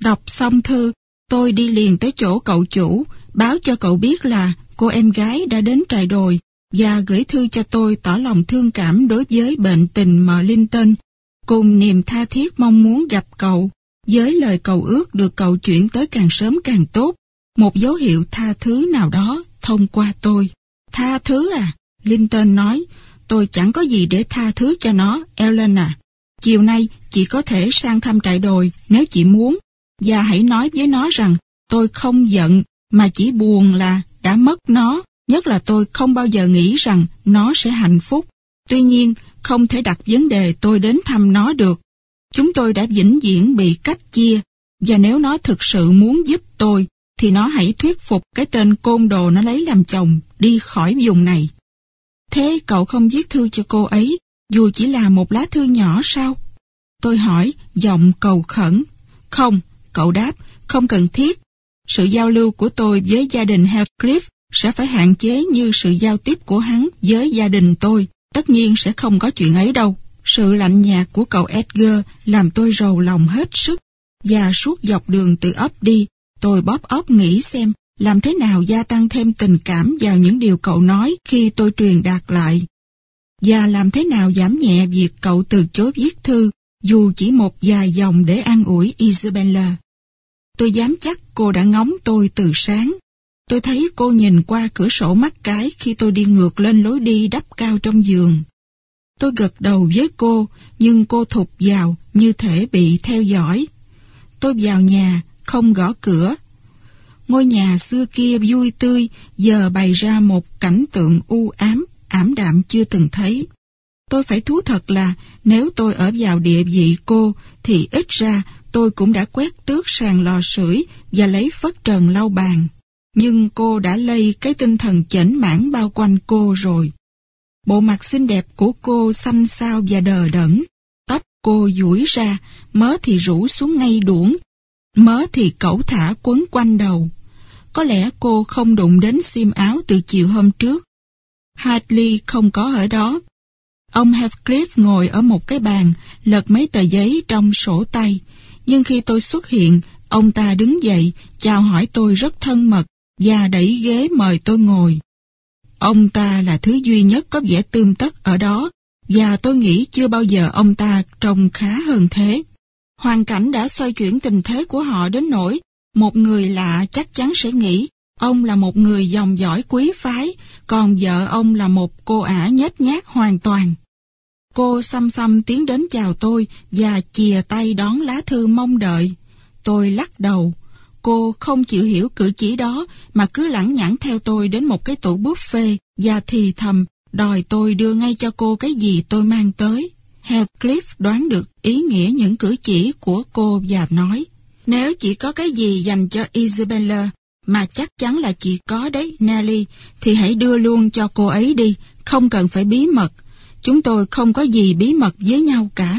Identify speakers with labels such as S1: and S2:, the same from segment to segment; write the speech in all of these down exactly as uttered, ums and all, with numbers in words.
S1: Đọc xong thư, tôi đi liền tới chỗ cậu chủ, báo cho cậu biết là cô em gái đã đến trại đồi và gửi thư cho tôi tỏ lòng thương cảm đối với bệnh tình mợ Linton, cùng niềm tha thiết mong muốn gặp cậu, với lời cầu ước được cậu chuyển tới càng sớm càng tốt, một dấu hiệu tha thứ nào đó thông qua tôi. Tha thứ à? Linton nói, tôi chẳng có gì để tha thứ cho nó, Ellen à. Chiều nay chị có thể sang thăm trại đồi nếu chị muốn, và hãy nói với nó rằng tôi không giận mà chỉ buồn là đã mất nó, nhất là tôi không bao giờ nghĩ rằng nó sẽ hạnh phúc. Tuy nhiên, không thể đặt vấn đề tôi đến thăm nó được. Chúng tôi đã vĩnh viễn bị cách chia, và nếu nó thực sự muốn giúp tôi, thì nó hãy thuyết phục cái tên côn đồ nó lấy làm chồng đi khỏi vùng này. Thế cậu không viết thư cho cô ấy, dù chỉ là một lá thư nhỏ sao? Tôi hỏi, giọng cầu khẩn. Không, cậu đáp, không cần thiết. Sự giao lưu của tôi với gia đình Heathcliff sẽ phải hạn chế như sự giao tiếp của hắn với gia đình tôi. Tất nhiên sẽ không có chuyện ấy đâu. Sự lạnh nhạt của cậu Edgar làm tôi rầu lòng hết sức, và suốt dọc đường từ ấp đi, tôi bóp óc nghĩ xem làm thế nào gia tăng thêm tình cảm vào những điều cậu nói khi tôi truyền đạt lại, và làm thế nào giảm nhẹ việc cậu từ chối viết thư, dù chỉ một vài dòng để an ủi Isabella. Tôi dám chắc cô đã ngóng tôi từ sáng. Tôi thấy cô nhìn qua cửa sổ mắt cái khi tôi đi ngược lên lối đi đắp cao trong giường. Tôi gật đầu với cô, nhưng cô thụt vào như thể bị theo dõi. Tôi vào nhà, không gõ cửa. Ngôi nhà xưa kia vui tươi, giờ bày ra một cảnh tượng u ám, ảm đạm chưa từng thấy. Tôi phải thú thật là nếu tôi ở vào địa vị cô, thì ít ra tôi cũng đã quét tước sàn lò sưởi và lấy phất trần lau bàn. Nhưng cô đã lây cái tinh thần chểnh mãn bao quanh cô rồi. Bộ mặt xinh đẹp của cô xanh xao và đờ đẫn, tóc cô duỗi ra, mớ thì rủ xuống ngay đuổng, mớ thì cẩu thả quấn quanh đầu. Có lẽ cô không đụng đến xiêm áo từ chiều hôm trước. Hartley không có ở đó. Ông Heathcliff ngồi ở một cái bàn, lật mấy tờ giấy trong sổ tay. Nhưng khi tôi xuất hiện, ông ta đứng dậy, chào hỏi tôi rất thân mật, và đẩy ghế mời tôi ngồi. Ông ta là thứ duy nhất có vẻ tươm tất ở đó, và tôi nghĩ chưa bao giờ ông ta trông khá hơn thế. Hoàn cảnh đã xoay chuyển tình thế của họ đến nỗi một người lạ chắc chắn sẽ nghĩ ông là một người dòng dõi quý phái, còn vợ ông là một cô ả nhếch nhác hoàn toàn. Cô xăm xăm tiến đến chào tôi và chìa tay đón lá thư mong đợi. Tôi lắc đầu. Cô không chịu hiểu cử chỉ đó mà cứ lẳng nhẳng theo tôi đến một cái tủ buffet và thì thầm đòi tôi đưa ngay cho cô cái gì tôi mang tới. Heathcliff đoán được ý nghĩa những cử chỉ của cô và nói, nếu chỉ có cái gì dành cho Isabella, mà chắc chắn là chị có đấy, Nelly, thì hãy đưa luôn cho cô ấy đi, không cần phải bí mật. Chúng tôi không có gì bí mật với nhau cả.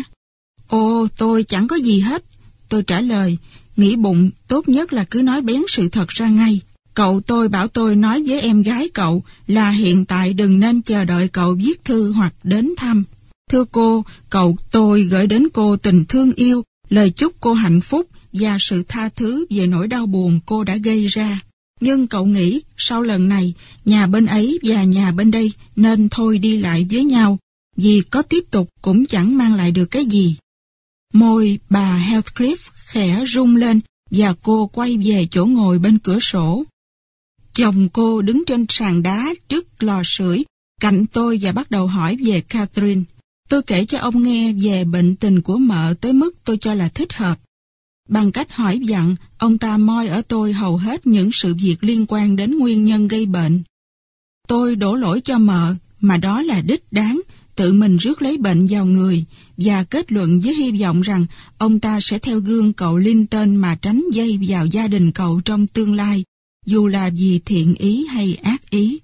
S1: Ồ, tôi chẳng có gì hết. Tôi trả lời, nghĩ bụng tốt nhất là cứ nói bén sự thật ra ngay. Cậu tôi bảo tôi nói với em gái cậu là hiện tại đừng nên chờ đợi cậu viết thư hoặc đến thăm. Thưa cô, cậu tôi gửi đến cô tình thương yêu, lời chúc cô hạnh phúc và sự tha thứ về nỗi đau buồn cô đã gây ra. Nhưng cậu nghĩ sau lần này, nhà bên ấy và nhà bên đây nên thôi đi lại với nhau, vì có tiếp tục cũng chẳng mang lại được cái gì. Môi bà Heathcliff khẽ rung lên và cô quay về chỗ ngồi bên cửa sổ. Chồng cô đứng trên sàn đá trước lò sưởi cạnh tôi và bắt đầu hỏi về Catherine. Tôi kể cho ông nghe về bệnh tình của mợ tới mức tôi cho là thích hợp. Bằng cách hỏi vặn, ông ta moi ở tôi hầu hết những sự việc liên quan đến nguyên nhân gây bệnh. Tôi đổ lỗi cho mợ, mà đó là đích đáng, tự mình rước lấy bệnh vào người, và kết luận với hy vọng rằng ông ta sẽ theo gương cậu Linton mà tránh dây vào gia đình cậu trong tương lai, dù là vì thiện ý hay ác ý.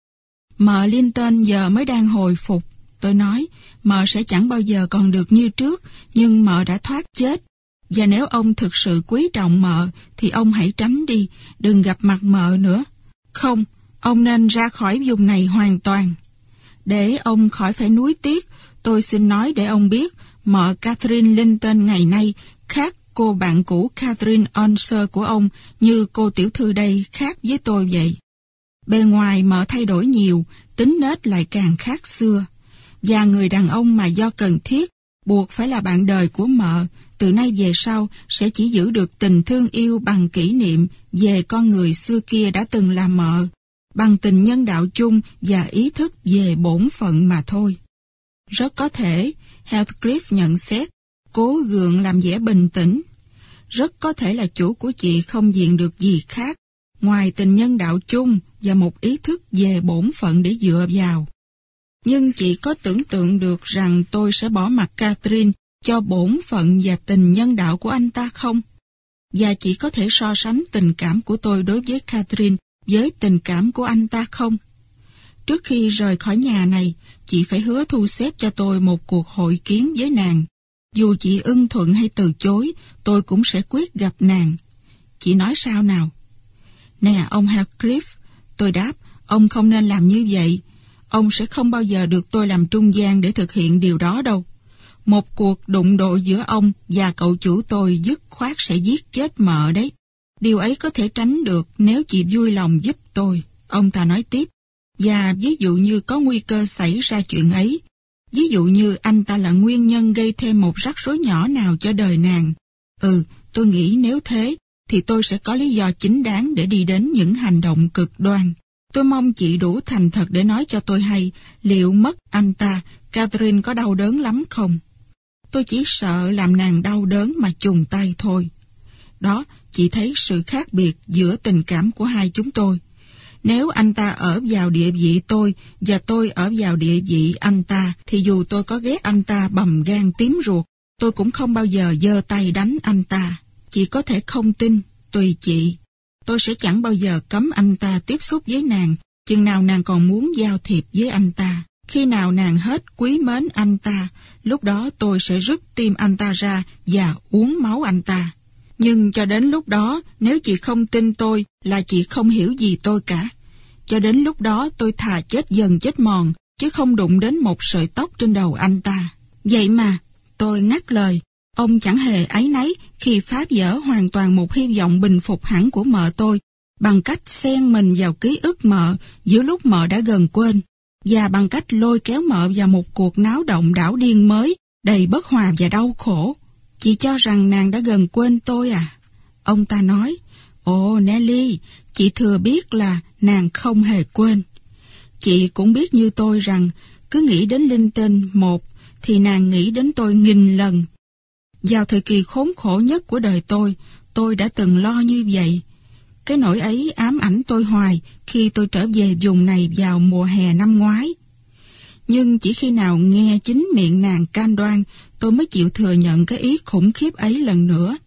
S1: Mợ Linton giờ mới đang hồi phục, tôi nói, mợ sẽ chẳng bao giờ còn được như trước, nhưng mợ đã thoát chết. Và nếu ông thực sự quý trọng mợ, thì ông hãy tránh đi, đừng gặp mặt mợ nữa. Không, ông nên ra khỏi vùng này hoàn toàn. Để ông khỏi phải nuối tiếc, tôi xin nói để ông biết, mợ Catherine Linton ngày nay khác cô bạn cũ Catherine Onser của ông như cô tiểu thư đây khác với tôi vậy. Bề ngoài mợ thay đổi nhiều, tính nết lại càng khác xưa. Và người đàn ông mà do cần thiết, buộc phải là bạn đời của mợ, từ nay về sau sẽ chỉ giữ được tình thương yêu bằng kỷ niệm về con người xưa kia đã từng là mợ, bằng tình nhân đạo chung và ý thức về bổn phận mà thôi. Rất có thể, Heathcliff nhận xét, cố gượng làm vẻ bình tĩnh. Rất có thể là chủ của chị không diện được gì khác, ngoài tình nhân đạo chung và một ý thức về bổn phận để dựa vào. Nhưng chị có tưởng tượng được rằng tôi sẽ bỏ mặc Catherine cho bổn phận và tình nhân đạo của anh ta không? Và chị có thể so sánh tình cảm của tôi đối với Catherine với tình cảm của anh ta không? Trước khi rời khỏi nhà này, chị phải hứa thu xếp cho tôi một cuộc hội kiến với nàng. Dù chị ưng thuận hay từ chối, tôi cũng sẽ quyết gặp nàng. Chị nói sao nào? Nè ông Heathcliff, tôi đáp, ông không nên làm như vậy. Ông sẽ không bao giờ được tôi làm trung gian để thực hiện điều đó đâu. Một cuộc đụng độ giữa ông và cậu chủ tôi dứt khoát sẽ giết chết mợ đấy. Điều ấy có thể tránh được nếu chị vui lòng giúp tôi, ông ta nói tiếp. Và ví dụ như có nguy cơ xảy ra chuyện ấy, ví dụ như anh ta là nguyên nhân gây thêm một rắc rối nhỏ nào cho đời nàng. Ừ, tôi nghĩ nếu thế, thì tôi sẽ có lý do chính đáng để đi đến những hành động cực đoan. Tôi mong chị đủ thành thật để nói cho tôi hay, liệu mất anh ta, Catherine có đau đớn lắm không? Tôi chỉ sợ làm nàng đau đớn mà chùng tay thôi. Đó, chị thấy sự khác biệt giữa tình cảm của hai chúng tôi. Nếu anh ta ở vào địa vị tôi và tôi ở vào địa vị anh ta, thì dù tôi có ghét anh ta bầm gan tím ruột, tôi cũng không bao giờ giơ tay đánh anh ta. Chị có thể không tin, tùy chị. Tôi sẽ chẳng bao giờ cấm anh ta tiếp xúc với nàng, chừng nào nàng còn muốn giao thiệp với anh ta. Khi nào nàng hết quý mến anh ta, lúc đó tôi sẽ rứt tim anh ta ra và uống máu anh ta. Nhưng cho đến lúc đó, nếu chị không tin tôi là chị không hiểu gì tôi cả. Cho đến lúc đó tôi thà chết dần chết mòn, chứ không đụng đến một sợi tóc trên đầu anh ta. Vậy mà, tôi ngắt lời, ông chẳng hề áy náy khi phá vỡ hoàn toàn một hy vọng bình phục hẳn của mợ tôi, bằng cách xen mình vào ký ức mợ giữa lúc mợ đã gần quên, và bằng cách lôi kéo mợ vào một cuộc náo động đảo điên mới, đầy bất hòa và đau khổ. Chị cho rằng nàng đã gần quên tôi à? Ông ta nói, ồ Nelly, chị thừa biết là nàng không hề quên. Chị cũng biết như tôi rằng, cứ nghĩ đến Linton một, thì nàng nghĩ đến tôi nghìn lần. Vào thời kỳ khốn khổ nhất của đời tôi, tôi đã từng lo như vậy. Cái nỗi ấy ám ảnh tôi hoài khi tôi trở về vùng này vào mùa hè năm ngoái. Nhưng chỉ khi nào nghe chính miệng nàng cam đoan, tôi mới chịu thừa nhận cái ý khủng khiếp ấy lần nữa.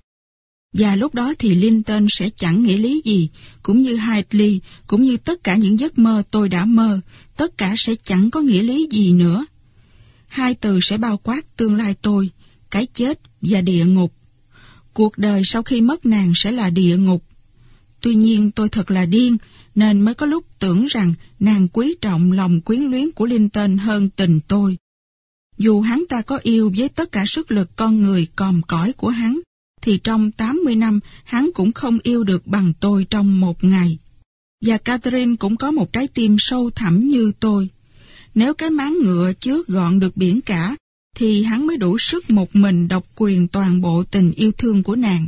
S1: Và lúc đó thì Linton sẽ chẳng nghĩa lý gì, cũng như Hightley, cũng như tất cả những giấc mơ tôi đã mơ, tất cả sẽ chẳng có nghĩa lý gì nữa. Hai từ sẽ bao quát tương lai tôi, cái chết và địa ngục. Cuộc đời sau khi mất nàng sẽ là địa ngục. Tuy nhiên tôi thật là điên, nên mới có lúc tưởng rằng nàng quý trọng lòng quyến luyến của Linton hơn tình tôi. Dù hắn ta có yêu với tất cả sức lực con người còm cõi của hắn, thì trong tám mươi năm hắn cũng không yêu được bằng tôi trong một ngày. Và Catherine cũng có một trái tim sâu thẳm như tôi. Nếu cái máng ngựa chứa gọn được biển cả, thì hắn mới đủ sức một mình độc quyền toàn bộ tình yêu thương của nàng.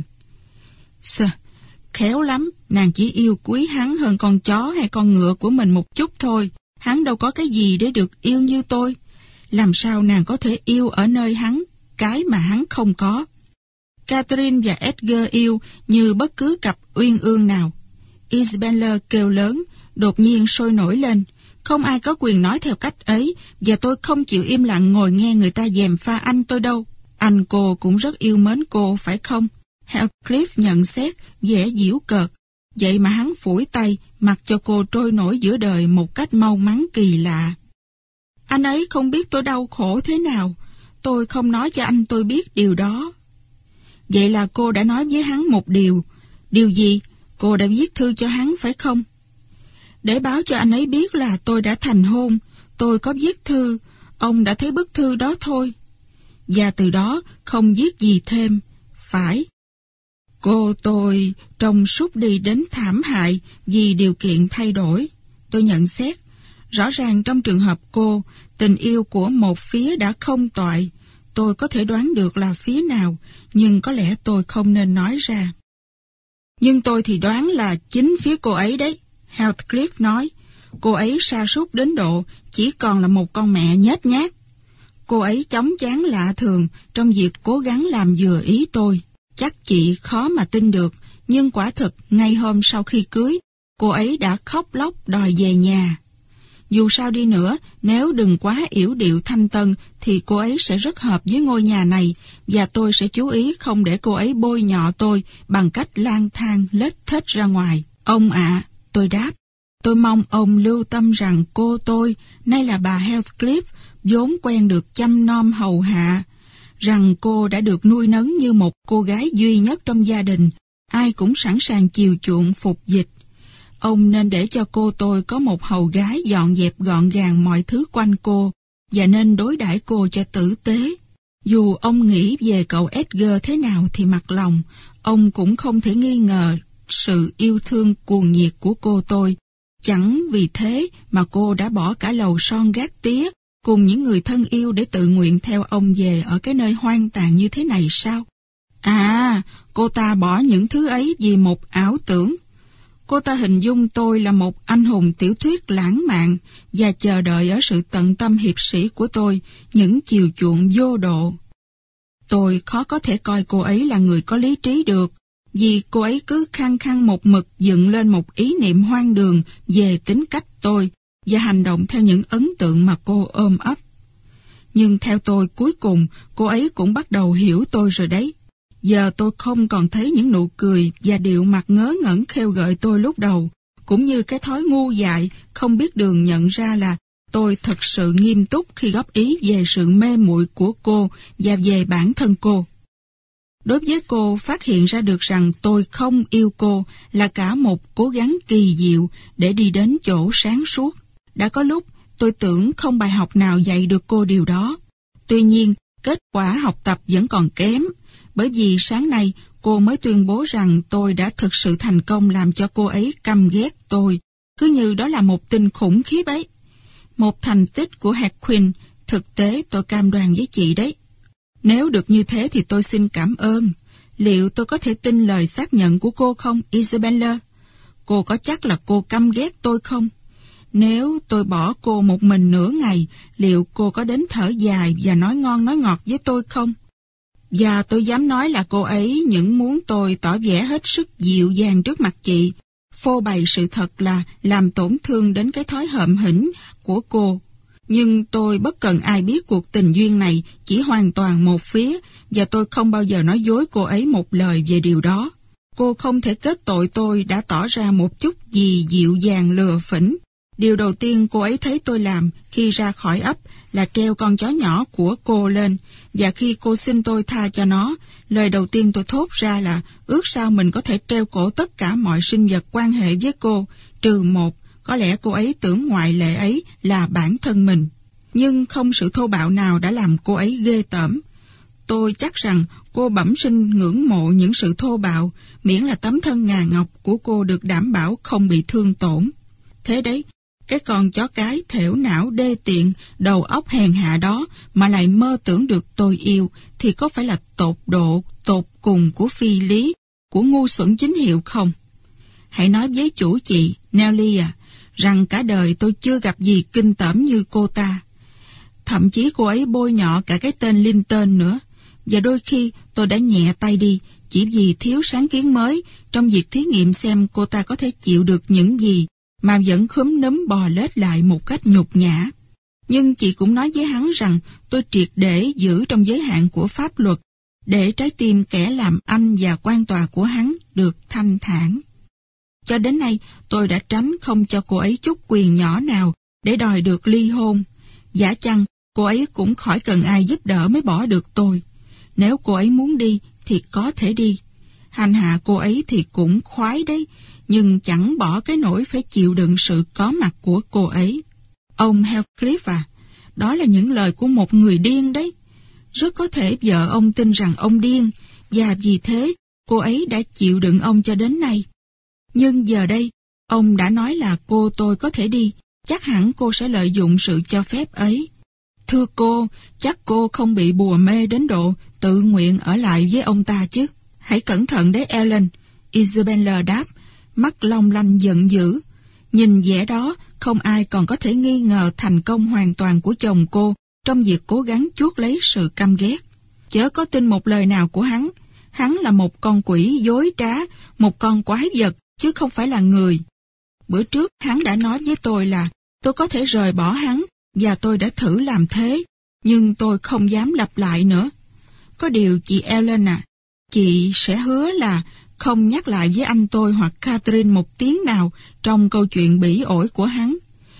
S1: Sơ, khéo lắm, nàng chỉ yêu quý hắn hơn con chó hay con ngựa của mình một chút thôi. Hắn đâu có cái gì để được yêu như tôi. Làm sao nàng có thể yêu ở nơi hắn, cái mà hắn không có? Catherine và Edgar yêu như bất cứ cặp uyên ương nào. Isabella kêu lớn, đột nhiên sôi nổi lên. Không ai có quyền nói theo cách ấy, và tôi không chịu im lặng ngồi nghe người ta gièm pha anh tôi đâu. Anh cô cũng rất yêu mến cô, phải không? Heathcliff nhận xét, vẻ giễu cợt. Vậy mà hắn phủi tay, mặc cho cô trôi nổi giữa đời một cách mau mắn kỳ lạ. Anh ấy không biết tôi đau khổ thế nào. Tôi không nói cho anh tôi biết điều đó. Vậy là cô đã nói với hắn một điều. Điều gì? Cô đã viết thư cho hắn phải không? Để báo cho anh ấy biết là tôi đã thành hôn. Tôi có viết thư. Ông đã thấy bức thư đó thôi. Và từ đó không viết gì thêm. Phải. Cô tôi trông sút đi đến thảm hại vì điều kiện thay đổi. Tôi nhận xét, rõ ràng trong trường hợp cô, tình yêu của một phía đã không toại. Tôi có thể đoán được là phía nào, nhưng có lẽ tôi không nên nói ra. Nhưng tôi thì đoán là chính phía cô ấy đấy, Heathcliff nói. Cô ấy sa sút đến độ chỉ còn là một con mẹ nhếch nhác. Cô ấy chóng chán lạ thường trong việc cố gắng làm vừa ý tôi. Chắc chị khó mà tin được, nhưng quả thực ngay hôm sau khi cưới, cô ấy đã khóc lóc đòi về nhà. Dù sao đi nữa, nếu đừng quá yểu điệu thanh tân thì cô ấy sẽ rất hợp với ngôi nhà này, và tôi sẽ chú ý không để cô ấy bôi nhọ tôi bằng cách lang thang lết thết ra ngoài. Ông ạ, à, tôi đáp, tôi mong ông lưu tâm rằng cô tôi, nay là bà Heathcliff, vốn quen được chăm nom hầu hạ, rằng cô đã được nuôi nấng như một cô gái duy nhất trong gia đình, ai cũng sẵn sàng chiều chuộng phục dịch. Ông nên để cho cô tôi có một hầu gái dọn dẹp gọn gàng mọi thứ quanh cô, và nên đối đãi cô cho tử tế. Dù ông nghĩ về cậu Edgar thế nào thì mặc lòng, ông cũng không thể nghi ngờ sự yêu thương cuồng nhiệt của cô tôi. Chẳng vì thế mà cô đã bỏ cả lầu son gác tía cùng những người thân yêu để tự nguyện theo ông về ở cái nơi hoang tàn như thế này sao? À, cô ta bỏ những thứ ấy vì một ảo tưởng. Cô ta hình dung tôi là một anh hùng tiểu thuyết lãng mạn và chờ đợi ở sự tận tâm hiệp sĩ của tôi những chiều chuộng vô độ. Tôi khó có thể coi cô ấy là người có lý trí được, vì cô ấy cứ khăng khăng một mực dựng lên một ý niệm hoang đường về tính cách tôi và hành động theo những ấn tượng mà cô ôm ấp. Nhưng theo tôi, cuối cùng cô ấy cũng bắt đầu hiểu tôi rồi đấy. Giờ tôi không còn thấy những nụ cười và điệu mặt ngớ ngẩn khêu gợi tôi lúc đầu, cũng như cái thói ngu dại không biết đường nhận ra là tôi thật sự nghiêm túc khi góp ý về sự mê muội của cô và về bản thân cô. Đối với cô, phát hiện ra được rằng tôi không yêu cô là cả một cố gắng kỳ diệu để đi đến chỗ sáng suốt. Đã có lúc tôi tưởng không bài học nào dạy được cô điều đó. Tuy nhiên, kết quả học tập vẫn còn kém, bởi vì sáng nay cô mới tuyên bố rằng tôi đã thực sự thành công làm cho cô ấy căm ghét tôi, cứ như đó là một tin khủng khiếp ấy. Một thành tích của Heathcliff, thực tế tôi cam đoan với chị đấy. Nếu được như thế thì tôi xin cảm ơn. Liệu tôi có thể tin lời xác nhận của cô không, Isabella? Cô có chắc là cô căm ghét tôi không? Nếu tôi bỏ cô một mình nửa ngày, liệu cô có đến thở dài và nói ngon nói ngọt với tôi không? Và tôi dám nói là cô ấy những muốn tôi tỏ vẻ hết sức dịu dàng trước mặt chị, phô bày sự thật là làm tổn thương đến cái thói hợm hĩnh của cô. Nhưng tôi bất cần ai biết cuộc tình duyên này chỉ hoàn toàn một phía, và tôi không bao giờ nói dối cô ấy một lời về điều đó. Cô không thể kết tội tôi đã tỏ ra một chút gì dịu dàng lừa phỉnh. Điều đầu tiên cô ấy thấy tôi làm khi ra khỏi ấp là treo con chó nhỏ của cô lên, và khi cô xin tôi tha cho nó, lời đầu tiên tôi thốt ra là ước sao mình có thể treo cổ tất cả mọi sinh vật quan hệ với cô, trừ một, có lẽ cô ấy tưởng ngoại lệ ấy là bản thân mình. Nhưng không sự thô bạo nào đã làm cô ấy ghê tởm. Tôi chắc rằng cô bẩm sinh ngưỡng mộ những sự thô bạo, miễn là tấm thân ngà ngọc của cô được đảm bảo không bị thương tổn. Thế đấy, cái con chó cái thểu não đê tiện, đầu óc hèn hạ đó mà lại mơ tưởng được tôi yêu, thì có phải là tột độ, tột cùng của phi lý, của ngu xuẩn chính hiệu không? Hãy nói với chủ chị, Nelly à, rằng cả đời tôi chưa gặp gì kinh tởm như cô ta. Thậm chí cô ấy bôi nhọ cả cái tên Linton nữa, và đôi khi tôi đã nhẹ tay đi chỉ vì thiếu sáng kiến mới trong việc thí nghiệm xem cô ta có thể chịu được những gì mà vẫn khúm núm bò lết lại một cách nhục nhã. Nhưng chị cũng nói với hắn rằng tôi triệt để giữ trong giới hạn của pháp luật, để trái tim kẻ làm anh và quan tòa của hắn được thanh thản. Cho đến nay, tôi đã tránh không cho cô ấy chút quyền nhỏ nào để đòi được ly hôn. Giả chăng, cô ấy cũng khỏi cần ai giúp đỡ mới bỏ được tôi. Nếu cô ấy muốn đi, thì có thể đi. Hành hạ cô ấy thì cũng khoái đấy, nhưng chẳng bỏ cái nỗi phải chịu đựng sự có mặt của cô ấy. Ông Heathcliff à, đó là những lời của một người điên đấy. Rất có thể vợ ông tin rằng ông điên, và vì thế cô ấy đã chịu đựng ông cho đến nay. Nhưng giờ đây, ông đã nói là cô tôi có thể đi, chắc hẳn cô sẽ lợi dụng sự cho phép ấy. Thưa cô, chắc cô không bị bùa mê đến độ tự nguyện ở lại với ông ta chứ. Hãy cẩn thận đấy Ellen, Isabella đáp, mắt long lanh giận dữ. Nhìn vẻ đó, không ai còn có thể nghi ngờ thành công hoàn toàn của chồng cô trong việc cố gắng chuốc lấy sự căm ghét. Chớ có tin một lời nào của hắn. Hắn là một con quỷ dối trá, một con quái vật, chứ không phải là người. Bữa trước hắn đã nói với tôi là tôi có thể rời bỏ hắn, và tôi đã thử làm thế, nhưng tôi không dám lặp lại nữa. Có điều chị Ellen à, chị sẽ hứa là không nhắc lại với anh tôi hoặc Catherine một tiếng nào trong câu chuyện bỉ ổi của hắn.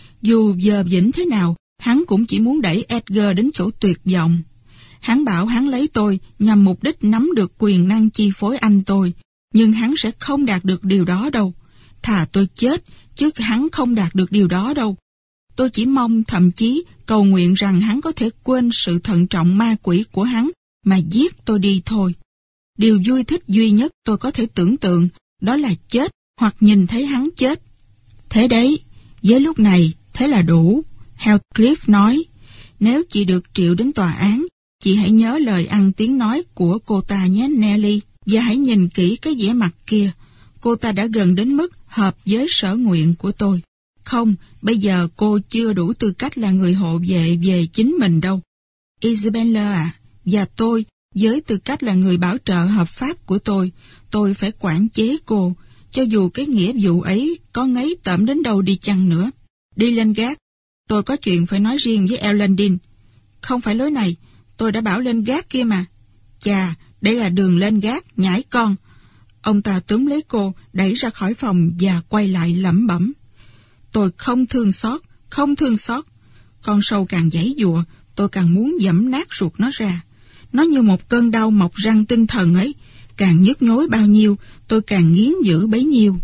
S1: Dù giờ vĩnh thế nào, hắn cũng chỉ muốn đẩy Edgar đến chỗ tuyệt vọng. Hắn bảo hắn lấy tôi nhằm mục đích nắm được quyền năng chi phối anh tôi, nhưng hắn sẽ không đạt được điều đó đâu. Thà tôi chết, chứ hắn không đạt được điều đó đâu. Tôi chỉ mong, thậm chí cầu nguyện rằng hắn có thể quên sự thận trọng ma quỷ của hắn mà giết tôi đi thôi. Điều vui thích duy nhất tôi có thể tưởng tượng đó là chết hoặc nhìn thấy hắn chết. Thế đấy, với lúc này, thế là đủ. Heathcliff nói, nếu chị được triệu đến tòa án, chị hãy nhớ lời ăn tiếng nói của cô ta nhé Nelly, và hãy nhìn kỹ cái vẻ mặt kia. Cô ta đã gần đến mức hợp với sở nguyện của tôi. Không, bây giờ cô chưa đủ tư cách là người hộ vệ về chính mình đâu. Isabella à, và tôi, với tư cách là người bảo trợ hợp pháp của tôi, tôi phải quản chế cô, cho dù cái nghĩa vụ ấy có ngấy tởm đến đâu đi chăng nữa. Đi lên gác, tôi có chuyện phải nói riêng với Ellen Dean. Không phải lối này, tôi đã bảo lên gác kia mà. Chà, đây là đường lên gác, nhãi con. Ông ta túm lấy cô, đẩy ra khỏi phòng và quay lại lẩm bẩm. Tôi không thương xót, không thương xót. Con sâu càng giãy giụa, tôi càng muốn giẫm nát ruột nó ra. Nó như một cơn đau mọc răng tinh thần ấy, càng nhức nhối bao nhiêu, tôi càng nghiến dữ bấy nhiêu.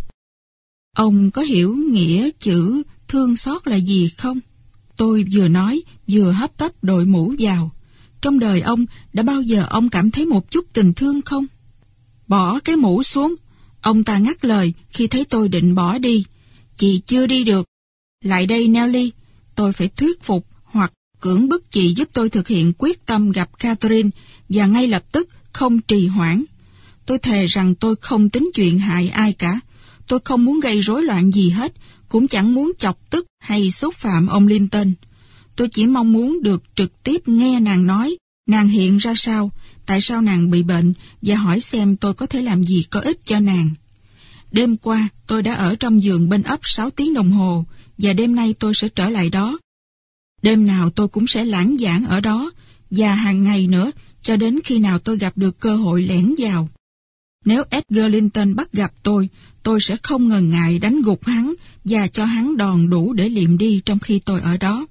S1: Ông có hiểu nghĩa chữ thương xót là gì không? Tôi vừa nói, vừa hấp tấp đội mũ vào. Trong đời ông, đã bao giờ ông cảm thấy một chút tình thương không? Bỏ cái mũ xuống. Ông ta ngắt lời khi thấy tôi định bỏ đi. Chị chưa đi được. Lại đây Nelly, tôi phải thuyết phục hoặc cưỡng bức chị giúp tôi thực hiện quyết tâm gặp Catherine, và ngay lập tức, không trì hoãn. Tôi thề rằng tôi không tính chuyện hại ai cả. Tôi không muốn gây rối loạn gì hết, cũng chẳng muốn chọc tức hay xúc phạm ông Linton. Tôi chỉ mong muốn được trực tiếp nghe nàng nói, nàng hiện ra sao, tại sao nàng bị bệnh, và hỏi xem tôi có thể làm gì có ích cho nàng. Đêm qua, tôi đã ở trong giường bên ấp sáu tiếng đồng hồ, và đêm nay tôi sẽ trở lại đó. Đêm nào tôi cũng sẽ lãng vãng ở đó, và hàng ngày nữa, cho đến khi nào tôi gặp được cơ hội lẻn vào. Nếu Edgar Linton bắt gặp tôi, tôi sẽ không ngần ngại đánh gục hắn và cho hắn đòn đủ để liệm đi trong khi tôi ở đó.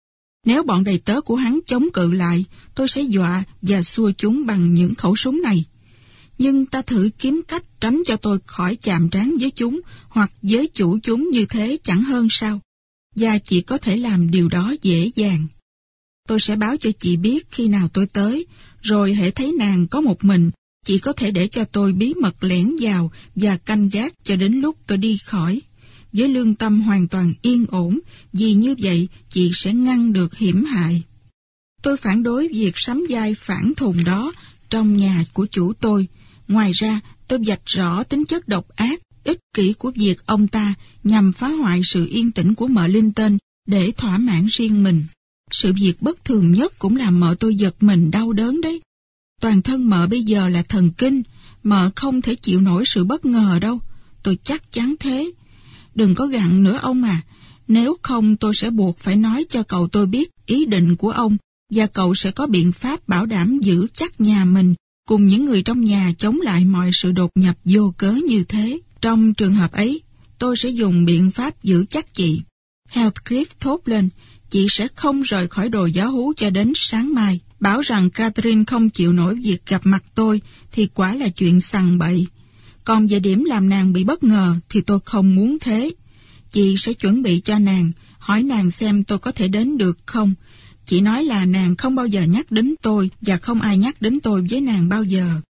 S1: Nếu bọn đầy tớ của hắn chống cự lại, tôi sẽ dọa và xua chúng bằng những khẩu súng này. Nhưng ta thử kiếm cách tránh cho tôi khỏi chạm trán với chúng hoặc với chủ chúng như thế chẳng hơn sao? Và chị có thể làm điều đó dễ dàng. Tôi sẽ báo cho chị biết khi nào tôi tới, rồi hễ thấy nàng có một mình, chị có thể để cho tôi bí mật lẻn vào và canh gác cho đến lúc tôi đi khỏi. Với lương tâm hoàn toàn yên ổn, vì như vậy chị sẽ ngăn được hiểm hại. Tôi phản đối việc sắm vai phản thùng đó trong nhà của chủ tôi. Ngoài ra, tôi vạch rõ tính chất độc ác, ích kỷ của việc ông ta nhằm phá hoại sự yên tĩnh của mợ Linton để thỏa mãn riêng mình. Sự việc bất thường nhất cũng làm mợ tôi giật mình đau đớn đấy. Toàn thân mợ bây giờ là thần kinh, mợ không thể chịu nổi sự bất ngờ đâu. Tôi chắc chắn thế. Đừng có gặng nữa ông à, nếu không tôi sẽ buộc phải nói cho cậu tôi biết ý định của ông, và cậu sẽ có biện pháp bảo đảm giữ chắc nhà mình cùng những người trong nhà chống lại mọi sự đột nhập vô cớ như thế. Trong trường hợp ấy, tôi sẽ dùng biện pháp giữ chắc chị. Heathcliff thốt lên, chị sẽ không rời khỏi đồi gió hú cho đến sáng mai. Bảo rằng Catherine không chịu nổi việc gặp mặt tôi thì quả là chuyện sằng bậy. Còn về điểm làm nàng bị bất ngờ thì tôi không muốn thế. Chị sẽ chuẩn bị cho nàng, hỏi nàng xem tôi có thể đến được không. Chị nói là nàng không bao giờ nhắc đến tôi và không ai nhắc đến tôi với nàng bao giờ.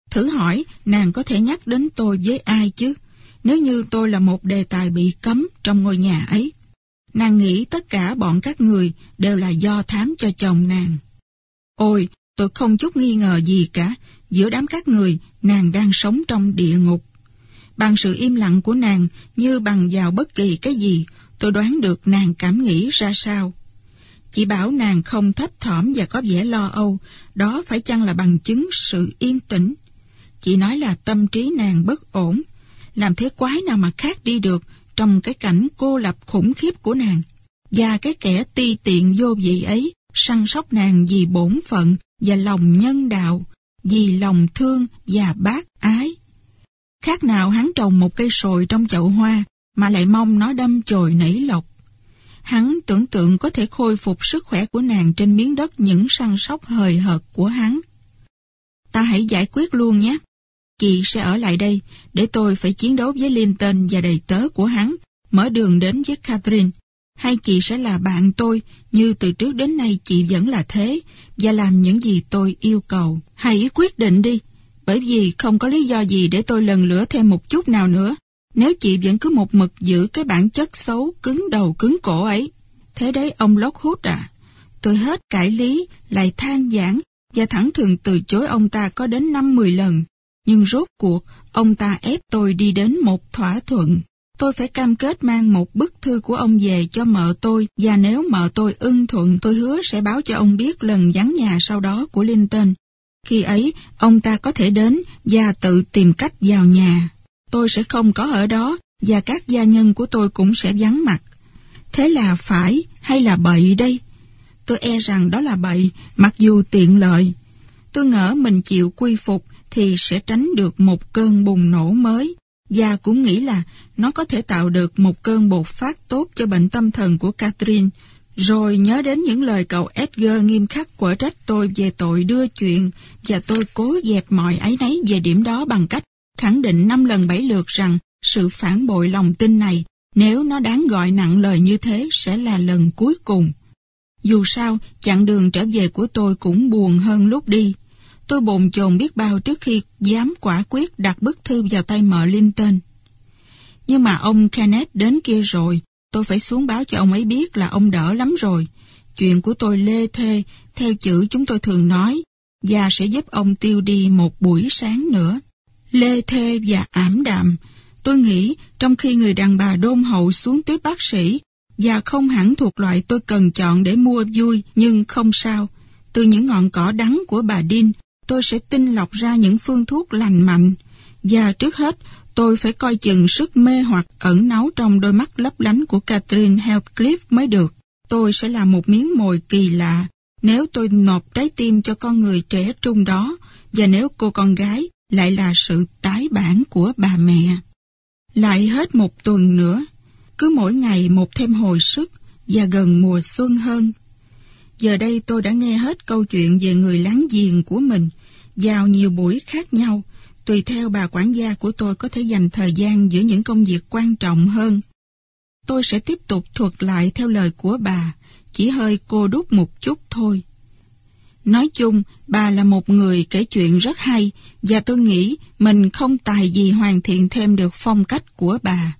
S1: Thử hỏi nàng có thể nhắc đến tôi với ai chứ, nếu như tôi là một đề tài bị cấm trong ngôi nhà ấy. Nàng nghĩ tất cả bọn các người đều là do thám cho chồng nàng. Ôi, tôi không chút nghi ngờ gì cả, giữa đám các người, nàng đang sống trong địa ngục. Bằng sự im lặng của nàng, như bằng vào bất kỳ cái gì, tôi đoán được nàng cảm nghĩ ra sao. Chỉ bảo nàng không thấp thỏm và có vẻ lo âu, đó phải chăng là bằng chứng sự yên tĩnh? Chị nói là tâm trí nàng bất ổn, làm thế quái nào mà khác đi được trong cái cảnh cô lập khủng khiếp của nàng. Và cái kẻ ti tiện vô vị ấy săn sóc nàng vì bổn phận và lòng nhân đạo, vì lòng thương và bác ái. Khác nào hắn trồng một cây sồi trong chậu hoa mà lại mong nó đâm chồi nảy lộc. Hắn tưởng tượng có thể khôi phục sức khỏe của nàng trên miếng đất những săn sóc hời hợt của hắn. Ta hãy giải quyết luôn nhé. Chị sẽ ở lại đây để tôi phải chiến đấu với Linton và đầy tớ của hắn, mở đường đến với Catherine. Hay chị sẽ là bạn tôi như từ trước đến nay chị vẫn là thế, và làm những gì tôi yêu cầu. Hãy quyết định đi, bởi vì không có lý do gì để tôi lần lữa thêm một chút nào nữa, nếu chị vẫn cứ một mực giữ cái bản chất xấu, cứng đầu cứng cổ ấy. Thế đấy ông Lockwood à, tôi hết cãi lý, lại than vãn, và thẳng thừng từ chối ông ta có đến năm mười lần. Nhưng rốt cuộc, ông ta ép tôi đi đến một thỏa thuận. Tôi phải cam kết mang một bức thư của ông về cho mợ tôi, và nếu mợ tôi ưng thuận tôi hứa sẽ báo cho ông biết lần vắng nhà sau đó của Linton. Khi ấy, ông ta có thể đến và tự tìm cách vào nhà. Tôi sẽ không có ở đó, và các gia nhân của tôi cũng sẽ vắng mặt. Thế là phải hay là bậy đây? Tôi e rằng đó là bậy, mặc dù tiện lợi. Tôi ngỡ mình chịu quy phục thì sẽ tránh được một cơn bùng nổ mới, và cũng nghĩ là nó có thể tạo được một cơn bột phát tốt cho bệnh tâm thần của Catherine. Rồi nhớ đến những lời cậu Edgar nghiêm khắc quở trách tôi về tội đưa chuyện, và tôi cố dẹp mọi áy náy về điểm đó bằng cách khẳng định năm lần bảy lượt rằng sự phản bội lòng tin này, nếu nó đáng gọi nặng lời như thế, sẽ là lần cuối cùng. Dù sao, chặng đường trở về của tôi cũng buồn hơn lúc đi. Tôi bồn chồn biết bao trước khi dám quả quyết đặt bức thư vào tay mợ Linton. Nhưng mà ông Kenneth đến kia rồi, tôi phải xuống báo cho ông ấy biết là ông đỡ lắm rồi. Chuyện của tôi lê thê, theo chữ chúng tôi thường nói, và sẽ giúp ông tiêu đi một buổi sáng nữa. Lê thê và ảm đạm, tôi nghĩ trong khi người đàn bà đôn hậu xuống tiếp bác sĩ, và không hẳn thuộc loại tôi cần chọn để mua vui, nhưng không sao. Từ những ngọn cỏ đắng của bà Dean, tôi sẽ tinh lọc ra những phương thuốc lành mạnh. Và trước hết, tôi phải coi chừng sức mê hoặc ẩn náu trong đôi mắt lấp lánh của Catherine Heathcliff mới được. Tôi sẽ là một miếng mồi kỳ lạ nếu tôi nộp trái tim cho con người trẻ trung đó, và nếu cô con gái lại là sự tái bản của bà mẹ. Lại hết một tuần nữa, cứ mỗi ngày một thêm hồi sức, và gần mùa xuân hơn. Giờ đây tôi đã nghe hết câu chuyện về người láng giềng của mình, vào nhiều buổi khác nhau, tùy theo bà quản gia của tôi có thể dành thời gian giữa những công việc quan trọng hơn. Tôi sẽ tiếp tục thuật lại theo lời của bà, chỉ hơi cô đúc một chút thôi. Nói chung, bà là một người kể chuyện rất hay, và tôi nghĩ mình không tài gì hoàn thiện thêm được phong cách của bà.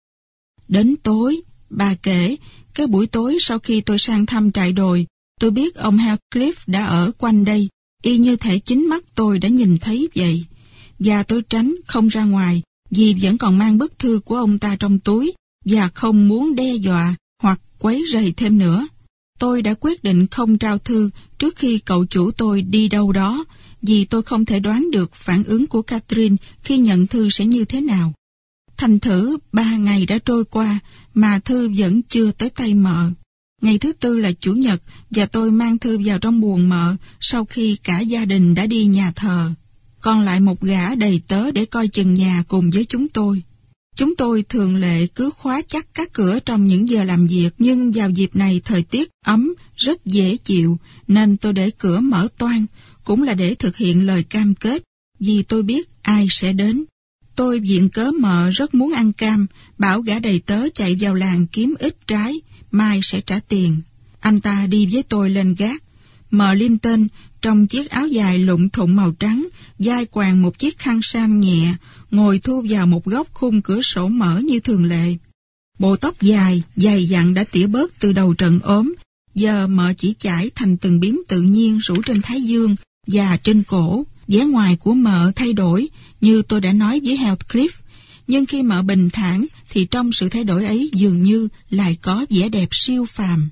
S1: Đến tối, bà kể, cái buổi tối sau khi tôi sang thăm trại đồi, tôi biết ông Heathcliff đã ở quanh đây, y như thể chính mắt tôi đã nhìn thấy vậy. Và tôi tránh không ra ngoài, vì vẫn còn mang bức thư của ông ta trong túi, và không muốn đe dọa hoặc quấy rầy thêm nữa. Tôi đã quyết định không trao thư trước khi cậu chủ tôi đi đâu đó, vì tôi không thể đoán được phản ứng của Catherine khi nhận thư sẽ như thế nào. Thành thử ba ngày đã trôi qua mà thư vẫn chưa tới tay mợ. Ngày thứ tư là chủ nhật, và tôi mang thư vào trong buồng mợ sau khi cả gia đình đã đi nhà thờ. Còn lại một gã đầy tớ để coi chừng nhà cùng với chúng tôi. Chúng tôi thường lệ cứ khóa chắc các cửa trong những giờ làm việc, nhưng vào dịp này thời tiết ấm, rất dễ chịu, nên tôi để cửa mở toang, cũng là để thực hiện lời cam kết, vì tôi biết ai sẽ đến. Tôi viện cớ mợ rất muốn ăn cam, bảo gã đầy tớ chạy vào làng kiếm ít trái, mai sẽ trả tiền. Anh ta đi với tôi lên gác. Mờ Linton trong chiếc áo dài lụng thụng màu trắng, vai quàng một chiếc khăn sam nhẹ, ngồi thu vào một góc khung cửa sổ mở như thường lệ. Bộ tóc dài, dày dặn đã tỉa bớt từ đầu trận ốm, giờ mợ chỉ chải thành từng bím tự nhiên rủ trên thái dương và trên cổ. Vẻ ngoài của mợ thay đổi, như tôi đã nói với Heathcliff, nhưng khi mợ bình thản thì trong sự thay đổi ấy dường như lại có vẻ đẹp siêu phàm.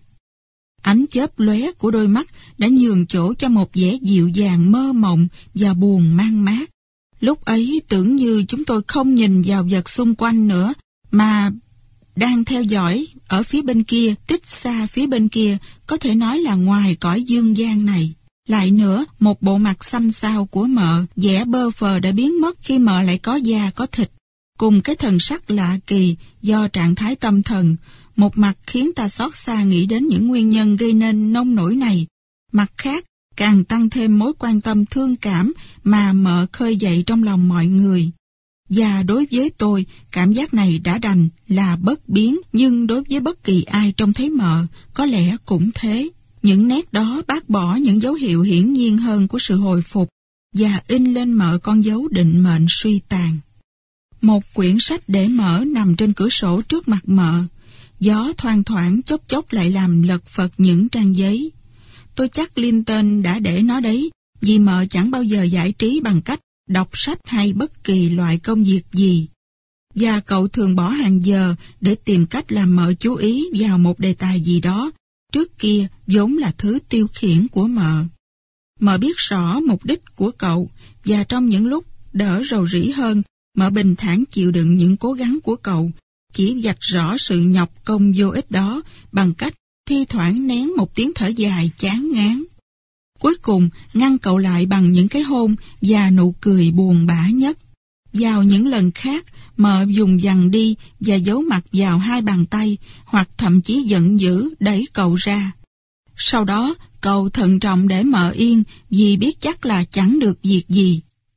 S1: Ánh chớp lóe của đôi mắt đã nhường chỗ cho một vẻ dịu dàng mơ mộng và buồn mang mát. Lúc ấy tưởng như chúng tôi không nhìn vào vật xung quanh nữa, mà đang theo dõi ở phía bên kia, tích xa phía bên kia, có thể nói là ngoài cõi dương gian này. Lại nữa, một bộ mặt xanh xao của mợ, vẻ bơ phờ đã biến mất khi mợ lại có da có thịt, cùng cái thần sắc lạ kỳ do trạng thái tâm thần, một mặt khiến ta xót xa nghĩ đến những nguyên nhân gây nên nông nổi này, mặt khác càng tăng thêm mối quan tâm thương cảm mà mợ khơi dậy trong lòng mọi người. Và đối với tôi, cảm giác này đã đành là bất biến, nhưng đối với bất kỳ ai trông thấy mợ, có lẽ cũng thế. Những nét đó bác bỏ những dấu hiệu hiển nhiên hơn của sự hồi phục, và in lên mợ con dấu định mệnh suy tàn. Một quyển sách để mở nằm trên cửa sổ trước mặt mợ, gió thoang thoảng chốc chốc lại làm lật phật những trang giấy. Tôi chắc Linton đã để nó đấy, vì mợ chẳng bao giờ giải trí bằng cách đọc sách hay bất kỳ loại công việc gì. Và cậu thường bỏ hàng giờ để tìm cách làm mợ chú ý vào một đề tài gì đó, trước kia vốn là thứ tiêu khiển của mợ. Mợ biết rõ mục đích của cậu, và trong những lúc đỡ rầu rĩ hơn, mợ bình thản chịu đựng những cố gắng của cậu, chỉ vạch rõ sự nhọc công vô ích đó bằng cách thi thoảng nén một tiếng thở dài chán ngán. Cuối cùng ngăn cậu lại bằng những cái hôn và nụ cười buồn bã nhất. Vào những lần khác, mợ dùng dằn đi và giấu mặt vào hai bàn tay, hoặc thậm chí giận dữ đẩy cậu ra. Sau đó, cậu thận trọng để mợ yên vì biết chắc là chẳng được việc gì.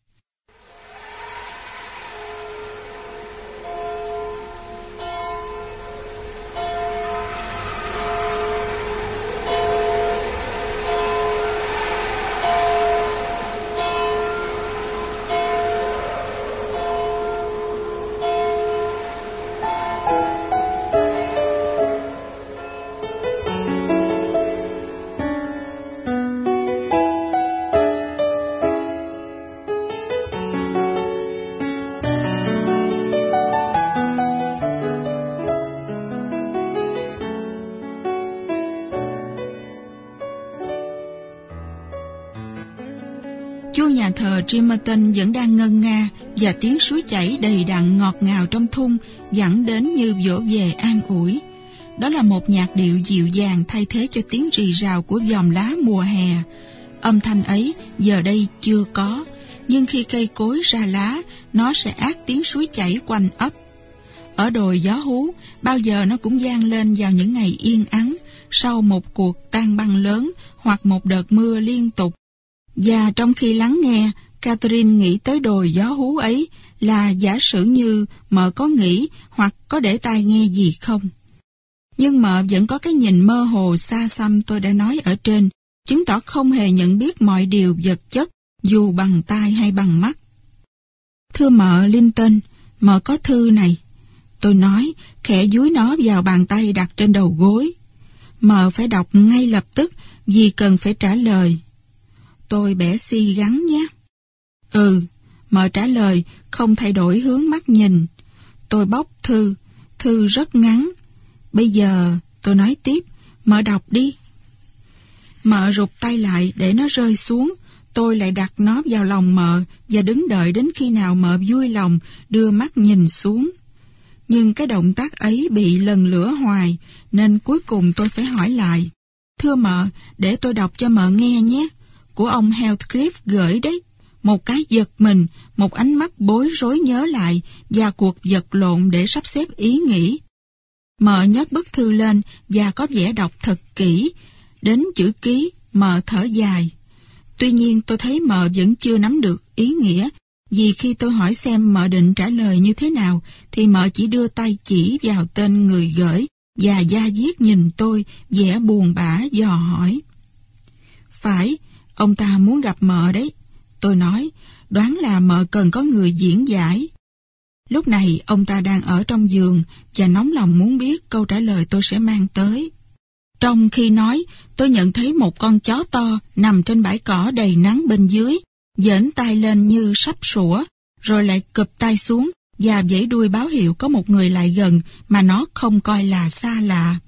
S1: Chuông nhà thờ Trimerton vẫn đang ngân nga, và tiếng suối chảy đầy đặn ngọt ngào trong thung dẫn đến như vỗ về an ủi. Đó là một nhạc điệu dịu dàng thay thế cho tiếng rì rào của vòm lá mùa hè. Âm thanh ấy giờ đây chưa có, nhưng khi cây cối ra lá, nó sẽ át tiếng suối chảy quanh ấp. Ở đồi gió hú, bao giờ nó cũng vang lên vào những ngày yên ắng, sau một cuộc tan băng lớn hoặc một đợt mưa liên tục. Và trong khi lắng nghe, Catherine nghĩ tới đồi gió hú ấy là giả sử như mợ có nghĩ hoặc có để tai nghe gì không. Nhưng mợ vẫn có cái nhìn mơ hồ xa xăm tôi đã nói ở trên, chứng tỏ không hề nhận biết mọi điều vật chất, dù bằng tai hay bằng mắt. Thưa mợ Linton, mợ có thư này. Tôi nói, khẽ dúi nó vào bàn tay đặt trên đầu gối. Mợ phải đọc ngay lập tức, vì cần phải trả lời. Tôi bẻ xi gắn nhé. Ừ, mợ trả lời, không thay đổi hướng mắt nhìn. Tôi bóc thư, thư rất ngắn. Bây giờ, tôi nói tiếp, mợ đọc đi. Mợ rụt tay lại để nó rơi xuống. Tôi lại đặt nó vào lòng mợ và đứng đợi đến khi nào mợ vui lòng đưa mắt nhìn xuống. Nhưng cái động tác ấy bị lần lửa hoài, nên cuối cùng tôi phải hỏi lại. Thưa mợ, để tôi đọc cho mợ nghe nhé. Của ông Heathcliff gửi đấy. Một cái giật mình, một ánh mắt bối rối nhớ lại và cuộc vật lộn để sắp xếp ý nghĩ. Mợ nhấc bức thư lên và có vẻ đọc thật kỹ. Đến chữ ký, mợ thở dài. Tuy nhiên tôi thấy mợ vẫn chưa nắm được ý nghĩa, vì khi tôi hỏi xem mợ định trả lời như thế nào, thì mợ chỉ đưa tay chỉ vào tên người gửi và da diết nhìn tôi, vẻ buồn bã dò hỏi. Phải, ông ta muốn gặp mợ đấy. Tôi nói, đoán là mợ cần có người diễn giải. Lúc này ông ta đang ở trong giường và nóng lòng muốn biết câu trả lời tôi sẽ mang tới. Trong khi nói, tôi nhận thấy một con chó to nằm trên bãi cỏ đầy nắng bên dưới, giỡn tay lên như sắp sủa, rồi lại cụp tay xuống và vẫy đuôi báo hiệu có một người lại gần mà nó không coi là xa lạ.